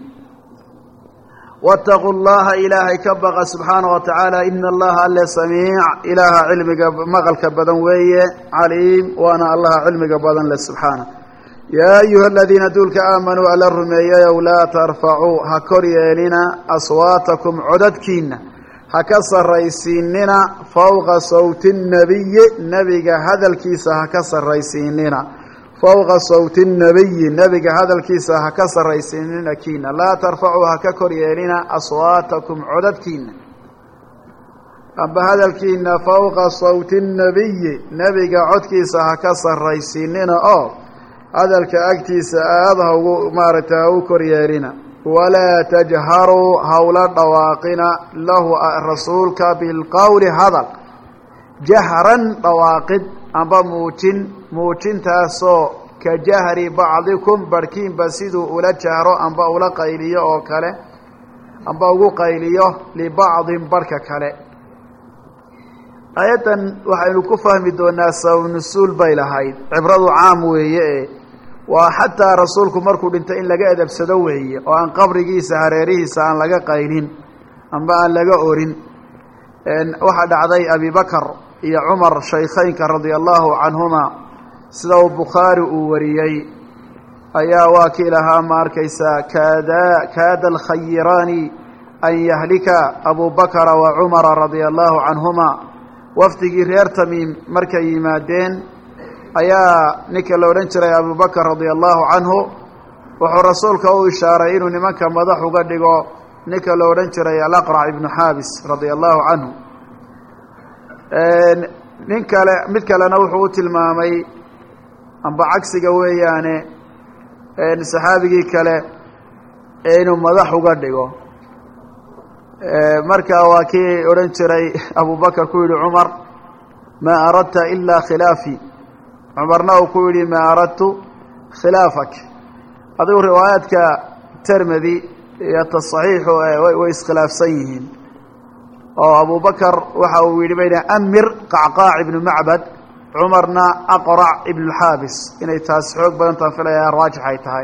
waataquu llaha ilaahay ka baqa subxaanahu watacaala ina allaha alle samiic ilaaha cilmiga maqalka badan weeye caliim waana allaha cilmiga badan le subxaana yaa ayuha aladiina duulka aamanuu alla rumeeyayow laa tarfacuu ha kor yeelina aswaatakum codadkiina ha ka sarraysiinina fowqa sawti nnabiyi nebiga hadalkiisa ha ka sarraysiinina fowqa sawti nnabiyi nebiga hadalkiisa ha ka sarraysiinina kiina laa tarfacuu ha ka kor yeelina aswaatakum codadkiina amba hadalkiina fowqa sawti nnabiyi nebiga codkiisa ha ka sarraysiinina oo hadalka agtiisa aada ha ugu maaragtay ha u kor yeelina walaa tajharuu hawla dhawaaqina lahu rasuulka bilqowli hadal jahran dhawaaqid amba muujintaasoo ka jahri bacdikum barhkiinba siduu ula jahro amba ula qayliyo oo kale amba ugu qayliyo libacdin barhka kale aayaddan waxaynu ku fahmi doonaa sababnusuul bay lahayd cibradu caam weeye waa xataa rasuulku markuu dhintay in laga edabsado weeye oo aan qabrigiisa hareerihiisa aan laga qaylin amba aan laga orin waxaa dhacday abibakar iyo cumar shaykhaynka radia allahu canhuma sida uu bukhaari uu wariyey ayaa waa kii lahaa ma arkaysaa kaada alkhayiraani an yahlika abubakara wa cumara radia allahu canhuma wafdigii reer tamiim markay yimaadeen ayaa ninka la odhan jiray abubakar radia allahu canhu wuxuu rasuulka u ishaaray inuu nimanka madax uga dhigo ninka la odhan jiray alaqrac ibnu xaabis radia allahu canhu mid kalena wuxuu u tilmaamay amba cagsiga weeyaane saxaabigii kale inuu madax uga dhigo marka waa kii odhan jiray abubakar ku yidhi cumar maa aradta ilaa khilaafi cumarna uu ku yidhi maa aradtu khilaafak adigu riwaayaadka termedi iyo tasaxiixu way iskhilaafsan yihiin oo abubakar waxa uu yidhi bayna amir qacqaac ibnu macbad cumarna aqrac ibnuxaabis inay taas xoog badan taan filaya raajix ay tahay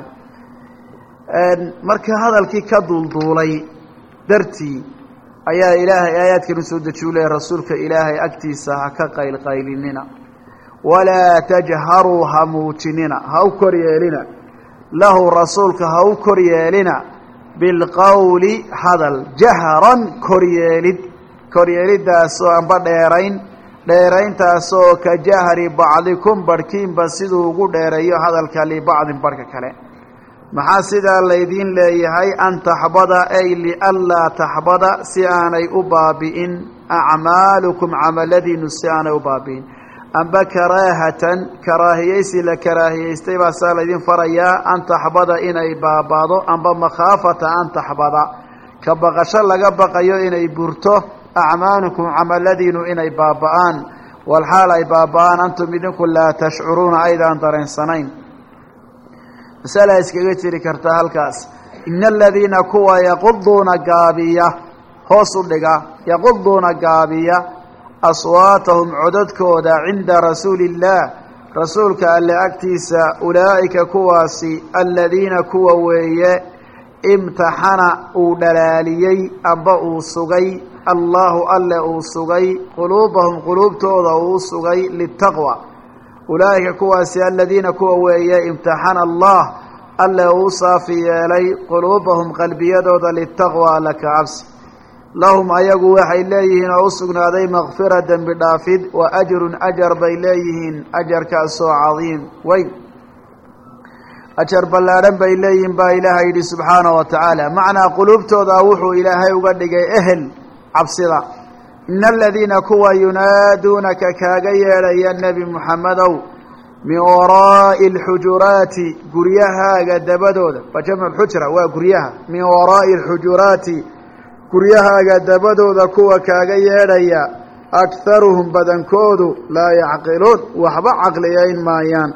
marka hadalkii ka duulduulay dartii ayaa ilaahay aayaadkan usoo dejiyu leeyahy rasuulka ilaahay agtiisa ha ka qaylqaylinina walaa tajharuu ha muujinina ha u kor yeelina lahu rasuulka ha u kor yeelina bilqowli hadal jahran koryeelidaasoo amba dheerayntaasoo ka jahri bacdikum barhkiinba siduu ugu dheereeyo hadalka libacdin barhka kale maxaa sidaa laydiin leeyahay an taxbada ay lianlaa taxbada si aanay u baabi'in acmaalukum camaladiinu si aanay u baabi'in amba karaahatan karaahiyeysi la karaahiyeystay baa saa laydin farayaa an taxbada inay baabaado amba makhaafata an taxbada ka baqasho laga baqayo inay burto acmaalukum camaladiinu inay baaba'aan walxaal ay baaba'aan antum idinku laa tashcuruuna aydaan dareensanayn masala iskaga jiri kartaa halkaas ina aladiina kuwa yaquduuna gaabiya hoos u dhiga yaquduuna gaabiya aswaatahum codadkooda cinda rasuuli illaah rasuulka alle agtiisa ulaa'ika kuwaasi aladiina kuwa weeye imtaxana uu dhalaaliyey amba uu sugay allaahu alle uu sugay quluubahum quluubtooda uu sugay litaqwa ulaa'ika kuwaasi aladiina kuwa weeye imtaxana allah alle uu saafi yeelay quluubahum qalbiyadooda litaqwa alla ka cabsi lahum ayagu waxay leeyihiin oo u sugnaaday makfira dembi dhaafid wa ajrun ajar bay leeyihiin ajarkaasoo cadiim weyn ajar ballaadhan bay leeyihiin baa ilaahay yidhi subxaanahu wa tacaala macnaa quluubtooda wuxuu ilaahay uga dhigay ehel cabsida ina aladiina kuwa yunaaduunaka kaaga yeedhaya nebi muxamedow min waraa'i alxujuraati guryahaaga dabadooda waa jamcu xujra waa guryaha min waraa'i alxujuraati guryahaaga dabadooda kuwa kaaga yeedhaya akharuhum badankoodu laa yacqiluun waxba caqliyayn maayaan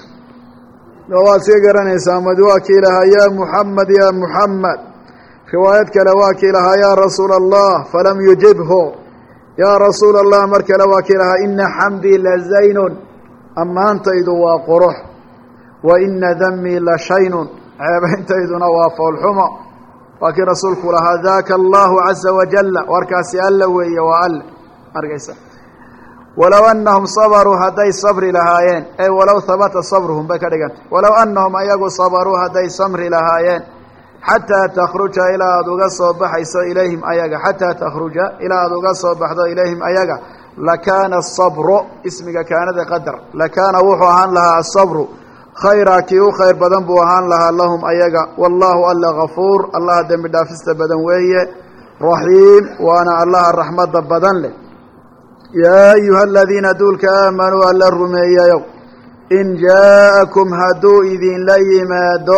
waad iska garanaysaa mad waa kii lahaa yaa muxamed yaa muxamed riwaayad kale waa kii lahaa yaa rasuula allah falam yujibhu yaa rasuula allah mar kale waa kii lahaa ina xamdii la zaynun ammaantaydu waa qurux wa ina damii la shaynun ceebayntayduna waa foolxumo waa kii rasuulku lahaa daaka allahu caza wajalla warkaasi alla weeye waa alle arkaysa walow anahum sabaruu hadday sabri lahaayeen ey walow habata sabruhum bay ka dhigantay walow anahum ayagu sabaruu hadday samri lahaayeen xataa takhruja ilaa aada uga soo baxayso ilayhim ayaga xataa takhruja ilaa aada uga soo baxdo ilayhim ayaga lakaana asabru ismiga kaanada qadar lakaana wuxuu ahaan lahaa asabru khayra kii u khayr badan buu ahaan lahaa lahum ayaga wallaahu alla gafuur allaha dembi dhaafista badan weeye raxiim waana allaha raxmadda badan leh yaa ayuha aladiina duulka aamanuu alla rumeeyayow in jaa'akum hadduu idinla yimaado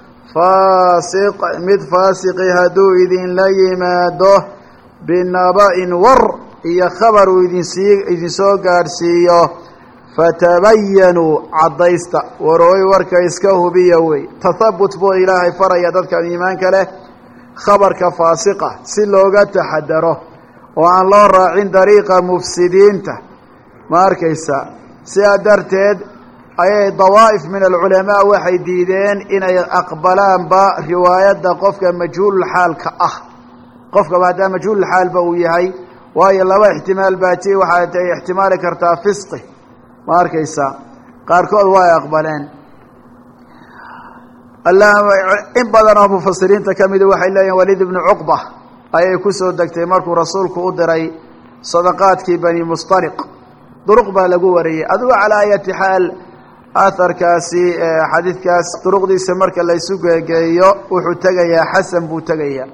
faasiq mid faasiqi hadduu idinla yimaado binaba'in war iyo khabar uu idinsoo gaadhsiiyo fatabayanuu caddaysta warooy warka iska hubiya wey tathabut buu ilaahay faraya dadka iimaanka leh khabarka faasiqa si looga taxadaro oo aan loo raacin dariiqa mufsidiinta ma arkaysa sidaa darteed ayay dawaa'if min alculamaa waxay diideen inay aqbalaanba riwaayadda qofka majhuululxaalka ah qofkaba haddaa majhuululxaalba uu yahay waayo laba ixtimaal baaji waxay ixtimaali kartaa fisqi ma arkaysaa qaarkood way aqbaleen in badan oo mufasiriinta ka midi waxay leeyihin waliid ibnu cuqba ayay ku soo degtay markuu rasuulku u diray sadaqaadkii bani mustaliq duruq baa lagu wariyey adugu calaa ayati xaal aharkaasi xadiidkaas duruqdiisa marka laysu geegeeyo wuxuu tegayaa xasan buu tegayaa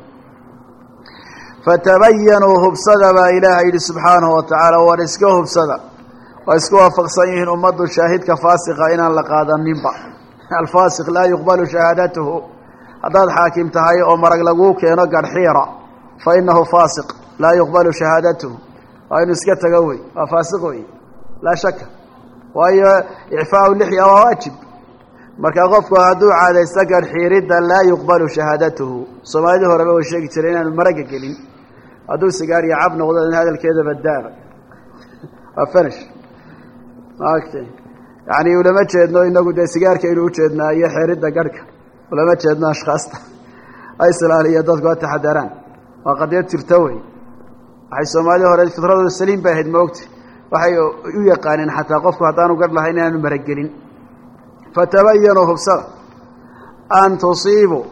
fatabayanuu hubsada baa ilaahay yidhi subxaanahu wa tacaala war iska hubsada waa isku waafaqsan yihiin ummaddu shaahidka faasiqa inaan la qaadaninba alfaasiq laa yuqbalu shahaadatuhu haddaad xaakim tahay oo marag laguu keeno garxiira fa inahu faasiq laa yuqbalu shahaadatuhu waa inuu iska tago wey waa faasiq wey laa shaka waayo icfaau lixya waa waajib marka qofku hadduu caadaysto garxiiridda laa yuqbalu shahaadatuhu soomaalidii horeba way sheegi jireen inaanu maraga gelin hadduu sigaar iyo cab noqdo in hadalkeeda baddaaba waa finish maagtay yani ulama jeedno inagu dee sigaarkaynu ujeednaa iyo xeeridda garhka ulama jeedno ashkhaasta ay islaaliya dadku ha taxadaraan waa qadiyad jirta wey waxay soomaalida hore fitradooda saliim bay ahayd maogta waxay u yaqaaneen xataa qofku haddaanu garh lahayn inaanu maragelin fatabayanuu hubsada an tusiibuu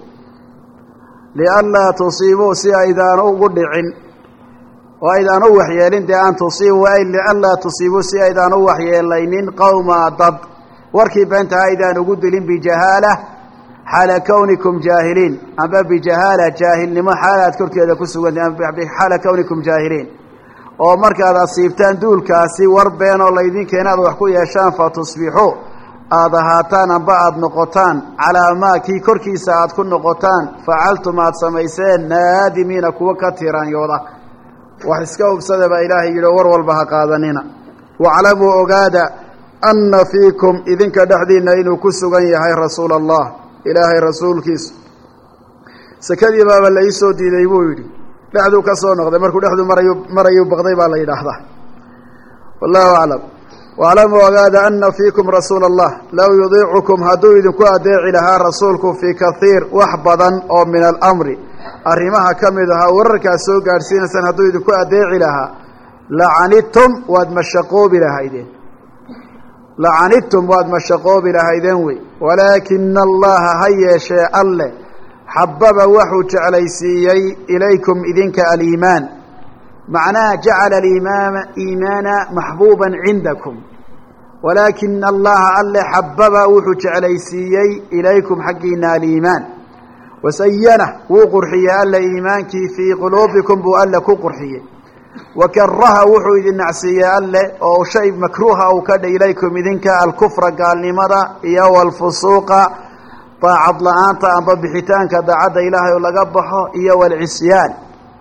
lianlaa tusiibuu si aydaan ugu dhicin oo aydaan u waxyeelin dee an tusiibuu ay lianlaa tusiibuu si aydaan u waxyeelaynin qowma dad warkii beenta aydaan ugu dilin bijahaala xaala kownikum jaahiliin amba bijahaala jaahilnimo xaalaad korkeeda ku sugantahay xaala kownikum jaahiliin oo markaad asiibtaan duulkaasi war been oo laydin keena aad wax ku yeeshaan fa tusbixuu aada ahaataan amba aada noqotaan calaa maa kii korkiisa aada ku noqotaan facaltum aada samayseen naadimiina kuwa ka tiiraanyooda wax iska hubsada baa ilaahay yidhi war walba ha qaadanina waclamuu ogaada anna fiikum idinka dhexdiinna inuu ku sugan yahay rasuula allah ilaahay rasuulkiisu sakadii baaba la ii soo diiday buu yidhi dhexduu ka soo noqday markuu dhexduu marayuu baqday baa la yidhaahdaa wallahu aclam واعلموا ogaada أna فيiكم رasuul الlah low yudiicukum hadduu idinku adeeci lahaa rasuulku fii kahiir wax badan oo min alamri arrimaha ka mid ahaa wararkaas soo gaadhsiinaysaan hadduu idinku adeeci lahaa lacanidtum waad mashaqoobi lahaydeen lacanidtum waad mashaqoobi lahaydeen wey walaakina allaha ha yeeshee alle xababa waxuu jeclaysiiyey ilaykum idinka aliimaan macnaha jacala iimaana maxbuuban cindakum walaakina allaha alle xababa wuxuu jeclaysiiyey ilaykum xaggiina aliimaan wasayana wuu qurxiyey alle iimaankii fii quluubikum buu alle ku qurxiyey wakaraha wuxuu idin nacsiiyey alle oo shay makruuha uu ka dhig ilaykum idinka alkufra gaalnimada iyo walfusuuqa daacad la-aanta amba bixitaanka daacadda ilaahay oo laga baxo iyo walcisyaan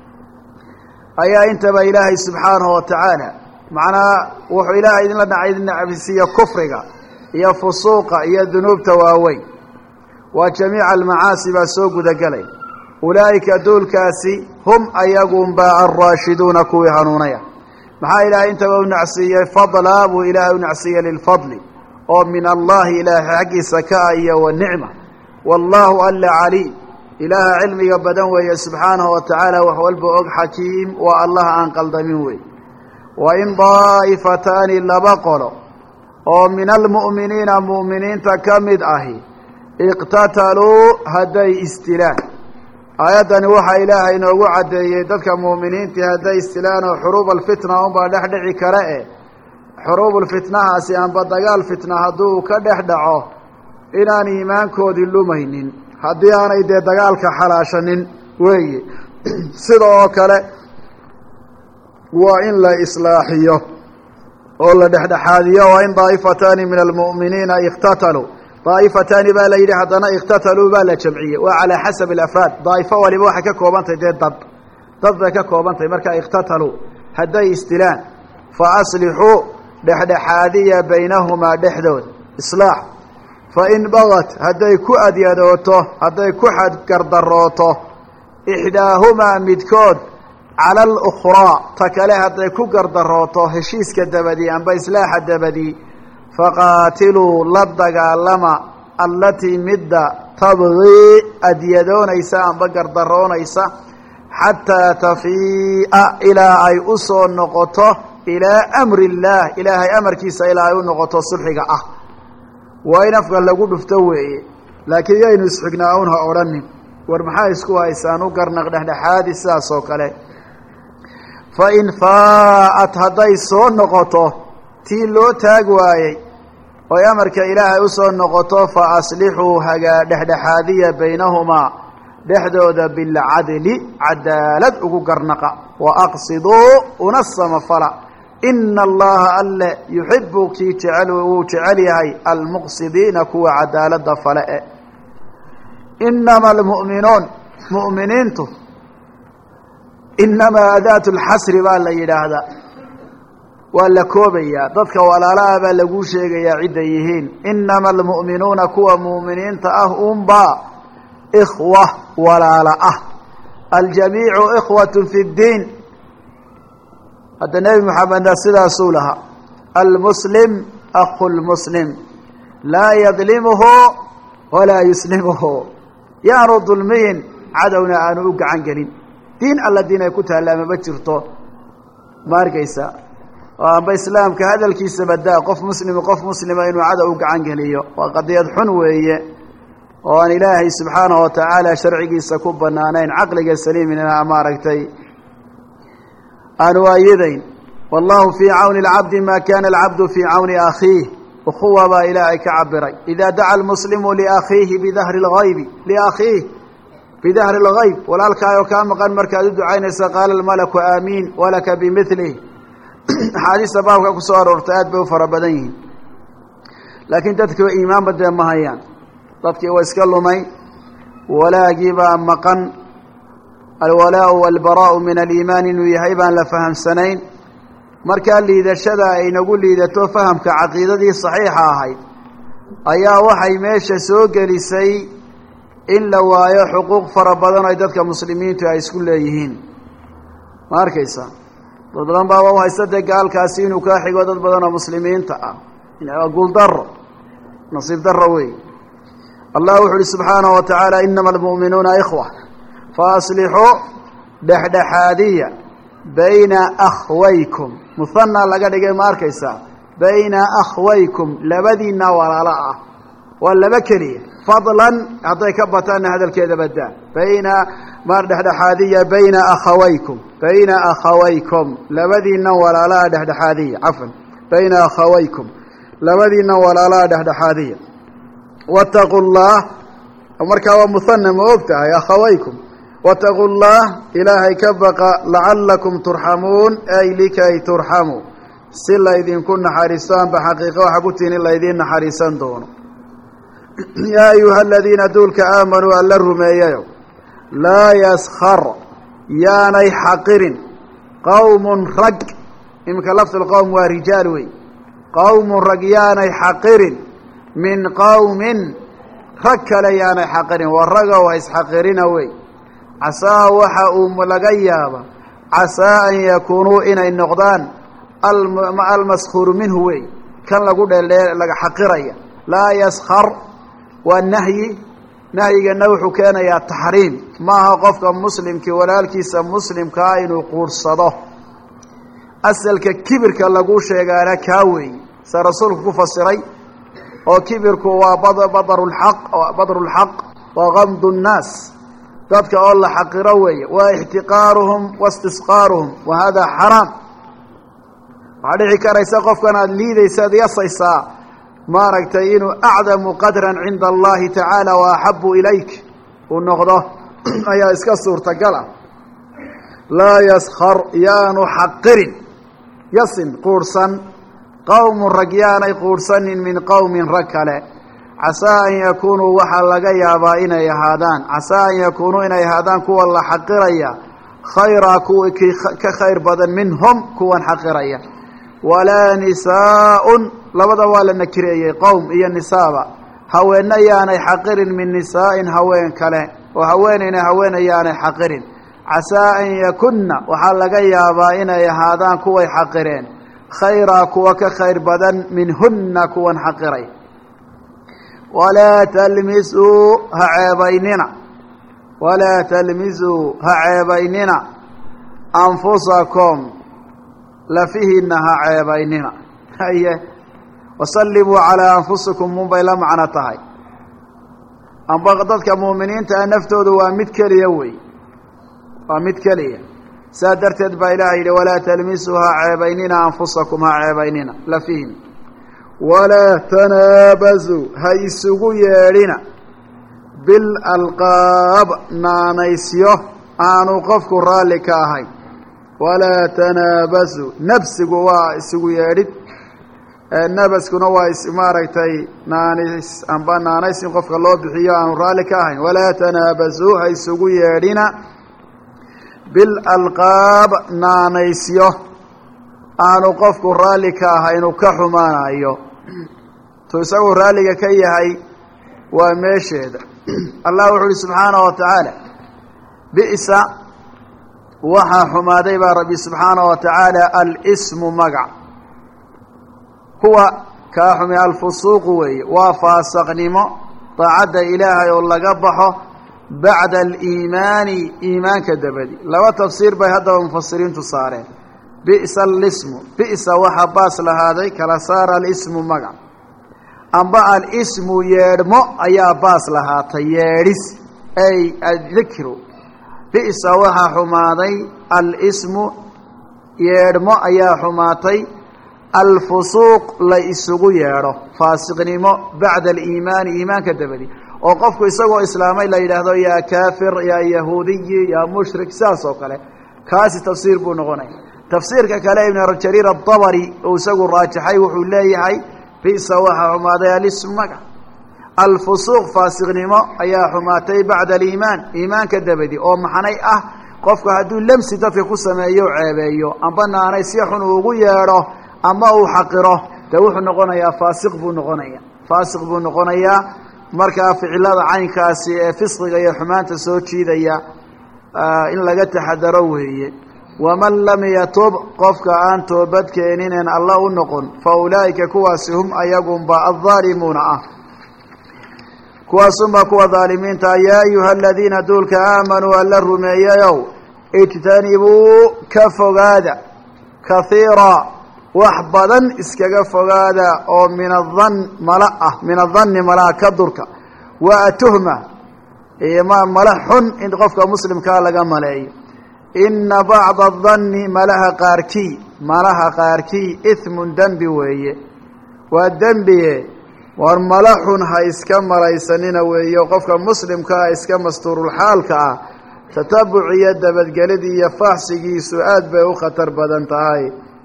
ayaa intaba ilaahay subxaanahu watacaala macnaha wuxuu ilaahay idin nacsiiye kufriga iyo fusuuqa iyo dunuubta waaweyn waa jamiica almacaasi baa soo gudagelay ulaa'ika duulkaasi hum ayagunba alraashiduuna kuwii hanuunaya maxaa ilaahay intaba u nacsiiyey fadla buu ilaahay u nacsiiyey lilfadli oo min allahi ilaahay xaggiisa ka ah iyo wanicma wallaahu alla caliim ilaaha cilmiga badan weeye subxaanahu watacaala wax walba og xakiim waa allah aan qaldamin wey wain daa'ifataani laba qolo oo min almu'miniina mu'miniinta ka mid ahi iqtataluu hadday istilaan aayaddani waxaa ilaahay inoogu caddeeyey dadka mu'miniintii hadday istilaan oo xuruub alfitna unbaa dhex dhici kare xuruubulfitnahaasi amba dagaal fitna hadduu ka dhex dhaco inaan iimaankoodii lumaynin haddii aanay dee dagaalka xalaashanin weeye sida oo kale waa in la islaaxiyo oo la dhexdhexaadiyo waa in daa'ifataani min almu'miniina iqtataluu daa'ifataani baa la yidhi haddana iqtataluu baa la jamciyey waa calaa xasabi alafraad daa'ifo waliba waxay ka koobantahay dee dad bay ka koobantahay marka iqtataluu hadday istilaan fa aslixuu dhexdhexaadiya baynahumaa dhexdooda islaax fain bagat hadday ku adyadooto hadday ku xadgardarooto ixdaahumaa midkood cala alukhraa ta kale hadday ku gardarooto heshiiska dabadii amba islaaxa dabadii faqaatiluu la dagaalama allatii midda tabgii adyadoonaysa amba gardaroonaysa xataa tafii'a ilaa ay u soo noqoto ilaa amri illaah ilaahay amarkiisa ilaa ay u noqoto sulxiga ah waa in afka lagu dhufto weeye laakiin yaynu isxignaa un ha odhanin war maxaa isku haysaan u garnaq dhexdhexaadi sidaas oo kale fa in faa'at hadday soo noqoto tii loo taag waayey oy amarka ilaahay u soo noqoto fa aslixuu hagaa dhexdhexaadiya baynahumaa dhexdooda bilcadli cadaalad ugu garnaqa wa aqsiduu una samafala ina allaha alle yuxibu kii wuu jecel yahay almuqsidiina kuwa cadaalada fale e inama almu'minuun mu'miniintu inamaa adaatu lxasri baa la yidhaahdaa waa la koobayaa dadka walaalaha baa laguu sheegayaa cidday yihiin inama almu'minuuna kuwa mu'miniinta ah unbaa ikhwa walaala ah aljamiicu ikhwat fi ddiin hadda nebi moxamedna sidaasuu lahaa almuslim akhu lmuslim laa yadlimuhu walaa yuslimuhu yaanu dulmiyin cadowna aanu u gacan gelin diin alla diin ay ku taallaa mama jirto ma arkaysa oo amba islaamka hadalkiisa badaa qof muslima inuu cadow u gacan geliyo waa qadiyad xun weeye oo aan ilaahay subxaanahu watacaala sharcigiisa ku banaanayn caqliga saliimina maaragtay aan waayadayn wallahu fii cawni alcabdi ma kana alcabdu fii cawni akhiih ukhuwa baa ilaahay ka cabiray idaa daca almuslimu liakhiihi bidahri lgaybi bidahri lgayb walaalkaayoo kaa maqan markaad u ducaynaysa qaala almalaku aamiin walaka bimilih axaadiista baabka kusoo aroortay aad bay u fara badan yihiin laakiin dadkiiba iimaanba dee ma hayaan dadkii waa iska lumay walaagii baa maqan alwalaau walbaraau min aliimaan inuu yahay baan la fahamsanayn markaa liidashada ay nagu liidato fahamka caqiidadii saxiixa ahayd ayaa waxay meesha soo gelisay in la waayo xuquuq fara badan ay dadka muslimiintu ay isku leeyihiin ma arkaysa dad badan baa u haysta dee gaalkaasi inuu kaa xigo dad badan oo muslimiinta ah guul daro nasiib daro wey allah wuxu uhi subxaanahu wa tacaala inama almu'minuuna ikhwa faaslixuu dhexdhexaadiya bayna akhwaykum muhanna laga dhigay ma arkaysaa bayna akhwaykum labadiina walaalo ah waa laba keliya fadlan hadday ka bataanna hadalkeeda badaa bayna maar dhexdhexaadiya bayna akhawaykum labadiina walaalaha dhexdhexaadiya cafwan bayna akhawaykum labadiina walaalaha dhexdhexaadiya wattaqu llah markaa waa muhanna ma og tahay akhawaykum wattaqu llah ilaahay ka baqa lacalakum turxamuun ay likay turxamuu si laydinku naxariisto anba xaqiiqa waxa ku tihin in laydiin naxariisan doono yaa ayuha aladiina duulka aamanuu alla rumeeyayo laa yaskar yaanay xaqirin qowmun rag iminka lafdulqowm waa rijaal wey qowmun rag yaanay xaqirin min qowmin rag kale yaanay xaqirin waa ragow ha isxaqirina wey casaa waxa uu laga yaaba casaa an yakuunuu inay noqdaan almaskhuuru minhu wey kan lagu laga xaqiraya laa yaskar waa nahyigana wuxuu keenayaa taxriim maaha qofka muslimkii walaalkiisa muslimkaa inuu quursado asalka kibirka lagu sheegaana kaa weey sa rasuulku ku fasiray oo kibirku waa badrulxaq wa gamdu nnaas dadka oo la xaqiro weeye waa ixtiqaaruhum waistisqaaruhum wa hada xaraam waxaa dhici karaysa qofkan aada liidaysa ad yasaysaa maaragtay inuu acdamu qadran cinda allahi tacaala wa axabu ilayk uu noqdo ayaa iska suurtagala laa yaskar yaanu xaqirin yasin quurhsan qowmun rag yaanay quurhsanin min qowmin rag kale casaa an yakunuu waxaa laga yaabaa inay ahaadaan casaa an yakunuu inay ahaadaan kuwa la xaqiraya khayraa kuwii ka khayr badan minhum kuwan xaqiraya walaa nisaaun labada waa la nakireeyey qowm iyo nisaaba haweenna yaanay xaqirin min nisaa'in haween kale oo haweenayna haween yaanay xaqirin casaa an yakunna waxaa laga yaabaa inay ahaadaan kuway xaqireen khayraa kuwa ka khayr badan minhunna kuwan xaqiray walaa talmisuu ha ceebaynina anfusakum lafihiina ha ceebaynina haye wasallimuu calaa anfusikum munbay la macno tahay amba dadka mu'miniinta ah naftoodu waa mid keliya wey waa mid keliya saa darteed baa ilaah yidhi walaa talmisuu ha ceebaynina anfusakum ha ceebaynina lafihiina walaa tanaabasuu ha isugu yeedhina bilalqaab naanaysyo aanu qofku raalli ka ahayn walaa tanaabasuu nabsigu waa isugu yeedhid nabaskuna waa maaragtay naanis amba naanays in qofka loo bixiyo aanu raalli ka ahayn walaa tanaabasuu ha isugu yeedhina bilalqaab naanaysyo aanu qofku raalli ka ahayn uu ka xumaanayo tu isagu raalliga ka yahay waa meesheeda allah wuxu uhi subxaanahu wa tacaala bi'sa waxaa xumaaday baa rabbi subxaanahu wa tacaala alismu magac kuwa kaa xumay alfusuuqu weeye waa faasaqnimo daacadda ilaahay oo laga baxo bacda aliimaani iimaanka dabadi laba tafsiir bay haddaba mufasiriintu saareen bi'sa alismu bi'sa waxaa baas lahaaday kala saara alismu magac amba alismu yeedhmo ayaa baas lahaatay yeedhis ay adikru bi'sa waxaa xumaaday alismu yeedhmo ayaa xumaatay alfusuuq la isugu yeedho faasiqnimo bacda aliimaani iimaanka dabadi oo qofku isagoo islaamay la yidhaahdo yaa kaafir yaa yahuudiyi yaa mushrik saas oo kale kaasi tafsiir buu noqonaya tafsiirka kale ibn jariir adabari uu isagu raajaxay wuxuu leeyahay bi'sa waxaa xumaaday alismu magac alfusuuq faasiqnimo ayaa xumaatay bacda aliimaan iimaanka dabadi oo maxnay ah qofku hadduu lemsi dadka ku sameeyo ceebeeyo amba naanay si xun uu ugu yeedho ama uu xaqiro dee wuxuu noqonayaa faasiq buu noqonayaa markaa ficilada caynkaasi ee fisqiga iyo xumaanta soo jiidaya in laga taxadaro weeye waman lam yatub qofka aan toobad keeninen alla u noqon fa ulaa'ika kuwaasi hum ayagunba addaalimuuna ah kuwaasunbaa kuwa daalimiinta yaa ayuha aladiina duulka aamanuu alla rumeeyayow ijtanibuu ka fogaada kahiira wax badan iskaga fogaada oo min adanni malaha ka durka wa atuhma mala xun in qofka muslimkaa laga maleeyo ina bacda adanni malaha qaarkii ihmun dembi weeye waa dembiye war mala xun ha iska malaysanina weeyo qofka muslimkaa iska mastuurulxaalka ah tatabuc iyo dabadgelid iyo faaxsigiisu aad bay u khatar badan tahay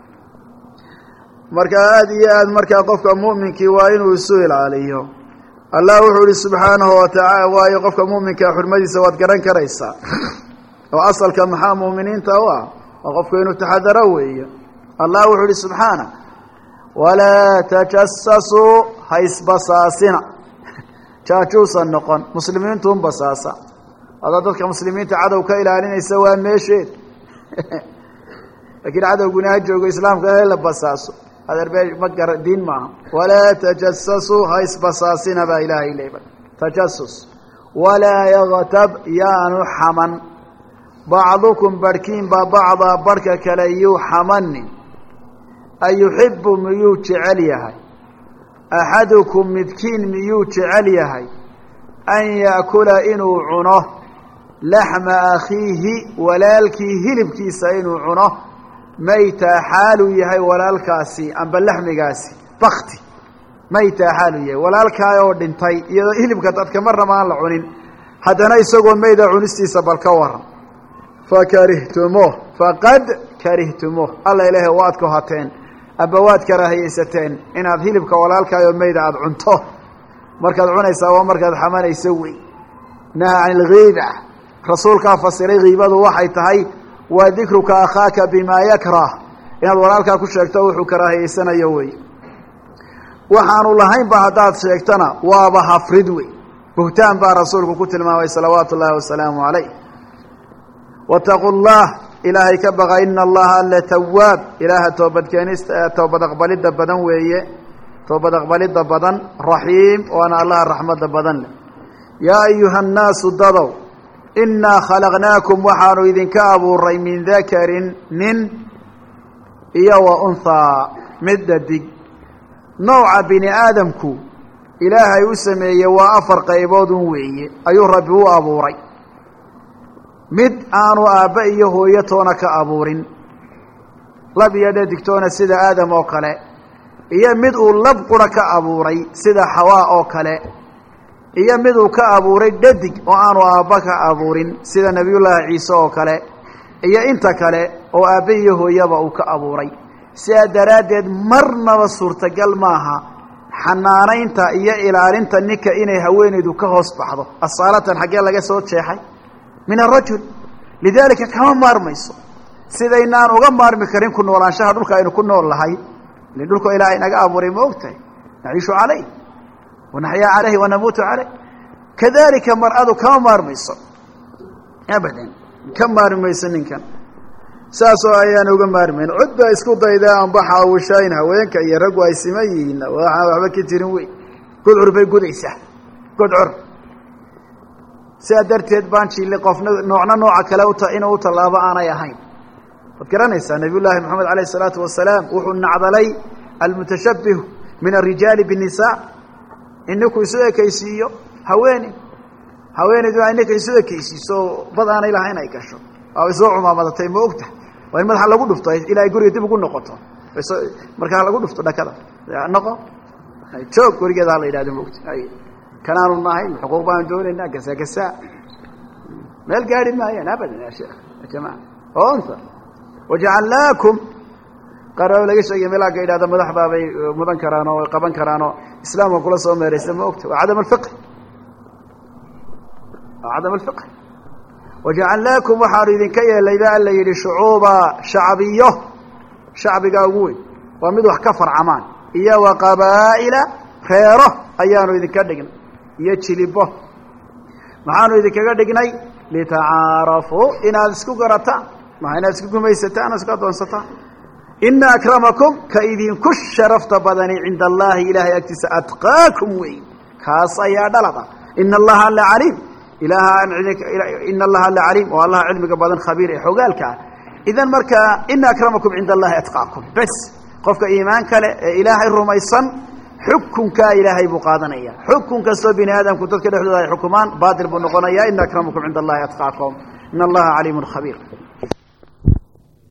markaa aad iyo aad markaa qofka mu'minkii waa inuu isu ilaaliyo allah wuxuu ihi subxaanahu watacaala waayo qofka mu'minkaa xurmadiisa waad garan karaysaa oo asalka maxaa mu'miniinta u ah oo qofku inuu taxadaro weeyo allah wuxuu ihi subxaana walaa tajasasuu ha isbasaasina jaajuusan noqon muslimiintu un basaasa adaa dadka muslimiinta cadow ka ilaalinaysa waa meesheed laakiin cadowguna ha joogo islaamka la basaaso adeerbe ma gara diin maaha walaa tajasasuu ha isbasaasina baa ilaahay leeba tajasus walaa yaktab yaanu xaman bacdukum barhkiin baa bacdaa barhka kale yuu xamanin ayuxibu miyuu jecel yahay axadukum midkiin miyuu jecel yahay an yaakula inuu cuno laxma akhiihi walaalkii hilibkiisa inuu cuno maytaa xaaluu yahay walaalkaasi amba laxmigaasi bakti maytaa xaaluu yahay walaalkaa oo dhintay iyadoo hilibka dadka marnaba aan la cunin haddana isagoo mayda cunistiisa bal ka waran faqad karihtumuuh alla ilaahay waad kohateen amba waad karaahiyeysateen inaad hilibka walaalkaayoo mayda aada cunto markaad cunaysaa waa markaad xamanayso wey naha can ilgiiba rasuulkaa fasiray kiibadu waxay tahay waa dikruka akhaaka bimaa yakrah inaad walaalkaa ku sheegto wuxuu karaahiyeysanayo wey waxaanu lahaynba haddaad sheegtana waaba hafrid wey buhtaan baa rasuulku ku tilmaamay salawaatu ullaahi wasalaamu calayh wataquu llah ilaahay ka baqa ina allaha alla tawaab ilaaha toobadkeenista toobad aqbalidda badan weeye toobad aqbalidda badan raxiim waana allaha raxmadda badan leh yaa ayuha nnaasu dadow innaa khalaqnaakum waxaanu idinka abuuray min dakarin nin iyo wa unhaa mid dhadig nooca bini aadamku ilaahay u sameeyey waa 4 qayboodun weeye ayuu rabbi u abuuray mid aanu aabba iyo hooyo toona ka abuurin lab iyo dhadigtoona sida aadam oo kale iyo mid uu lab qura ka abuuray sida xawaa oo kale iyo mid uu ka abuuray dhadig oo aanu aabba ka abuurin sida nebiyullaahi ciise oo kale iyo inta kale oo aabba iyo hooyaba uu ka abuuray sidaa daraaddeed marnaba suurtagal maaha xanaanaynta iyo ilaalinta ninka inay haweenaydu ka hoos baxdo asaalatan xaggee laga soo jeexay min arajul lidaalika kama maarmayso sidaynaan uga maarmi karin ku noolaanshaha dhulka aynu ku nool nahay ilin dhulka ilaahay naga abuuray ma ogtahay naciishu calayh wanaxyaa calayhi wanamuutu calayh kadalika mar-adu kama maarmayso abadan ka maarmi mayso ninkan saasoo ayaan uga maarmayn cod baa isku daydaa anbaxa awishaayn haweenka iyo raggu ay siman yihiin waxaan waxba ka jirin wey gudcur bay gudaysaa gudcur sidaa darteed baan jiille qofna noocna nooca kale inuu u tallaabo aanay ahayn waad garanaysaa nabiyullaahi moxamed alayh isalaatu wasalaam wuxuu nacdalay almutashabbihu min arijaali binnisa in ninku isu ekaysiiyo haweeneydu ay ninka isu ekaysiiso bad aanay lahayn ay gasho oo isoo cumaamadatay ma ogtahay waa in madaxa lagu dhufto ilaa ay guriga dib ugu noqoto markaa lagu dhufto dhakada noqo joog gurigeeda ha la yidhahdo ma ogtahay kanaanu nahay xuquuq baan doonaynaa gasaa meel gaari maayaan abadan ya sheekh ya jamaa onta wajacalnaakum qarar laga sheegay meelaha ka yidhahda madax baabay mudan karaan oo qaban karaan oo islaamka kula soo meeraysa ma ogta waa cadam alfiqh wajacalnaakum waxaanu idinka yeelay ba alla yidhi shucuuba shacbiyo shacbigaa ugu weyn waa mid wax ka farcamaan iyo wa qabaa'ila reero ayaanu idinka dhignay iyo jilibo maxaanu idinkaga dhignay litacaarafuu inaad isku garataan ما هنا اسكو ميستا أنا اسكو دونستا إن أكرمكم كايدين كش شرفت بدني عند الله إله يكتس أتقاكم وين كاسا يا دلبا إن الله لا عليم إن الله لا عليم والله علمك بدن خبير حقالك إذا مركا إن أكرمكم عند الله أتقاكم بس قفك إيمانك إلهي الرميصن حكم كإلهي بقادنيا حكم كسو بني آدم كنت كده حكمان باطل بنقنيا إن أكرمكم عند الله أتقاكم إن الله عليم خبير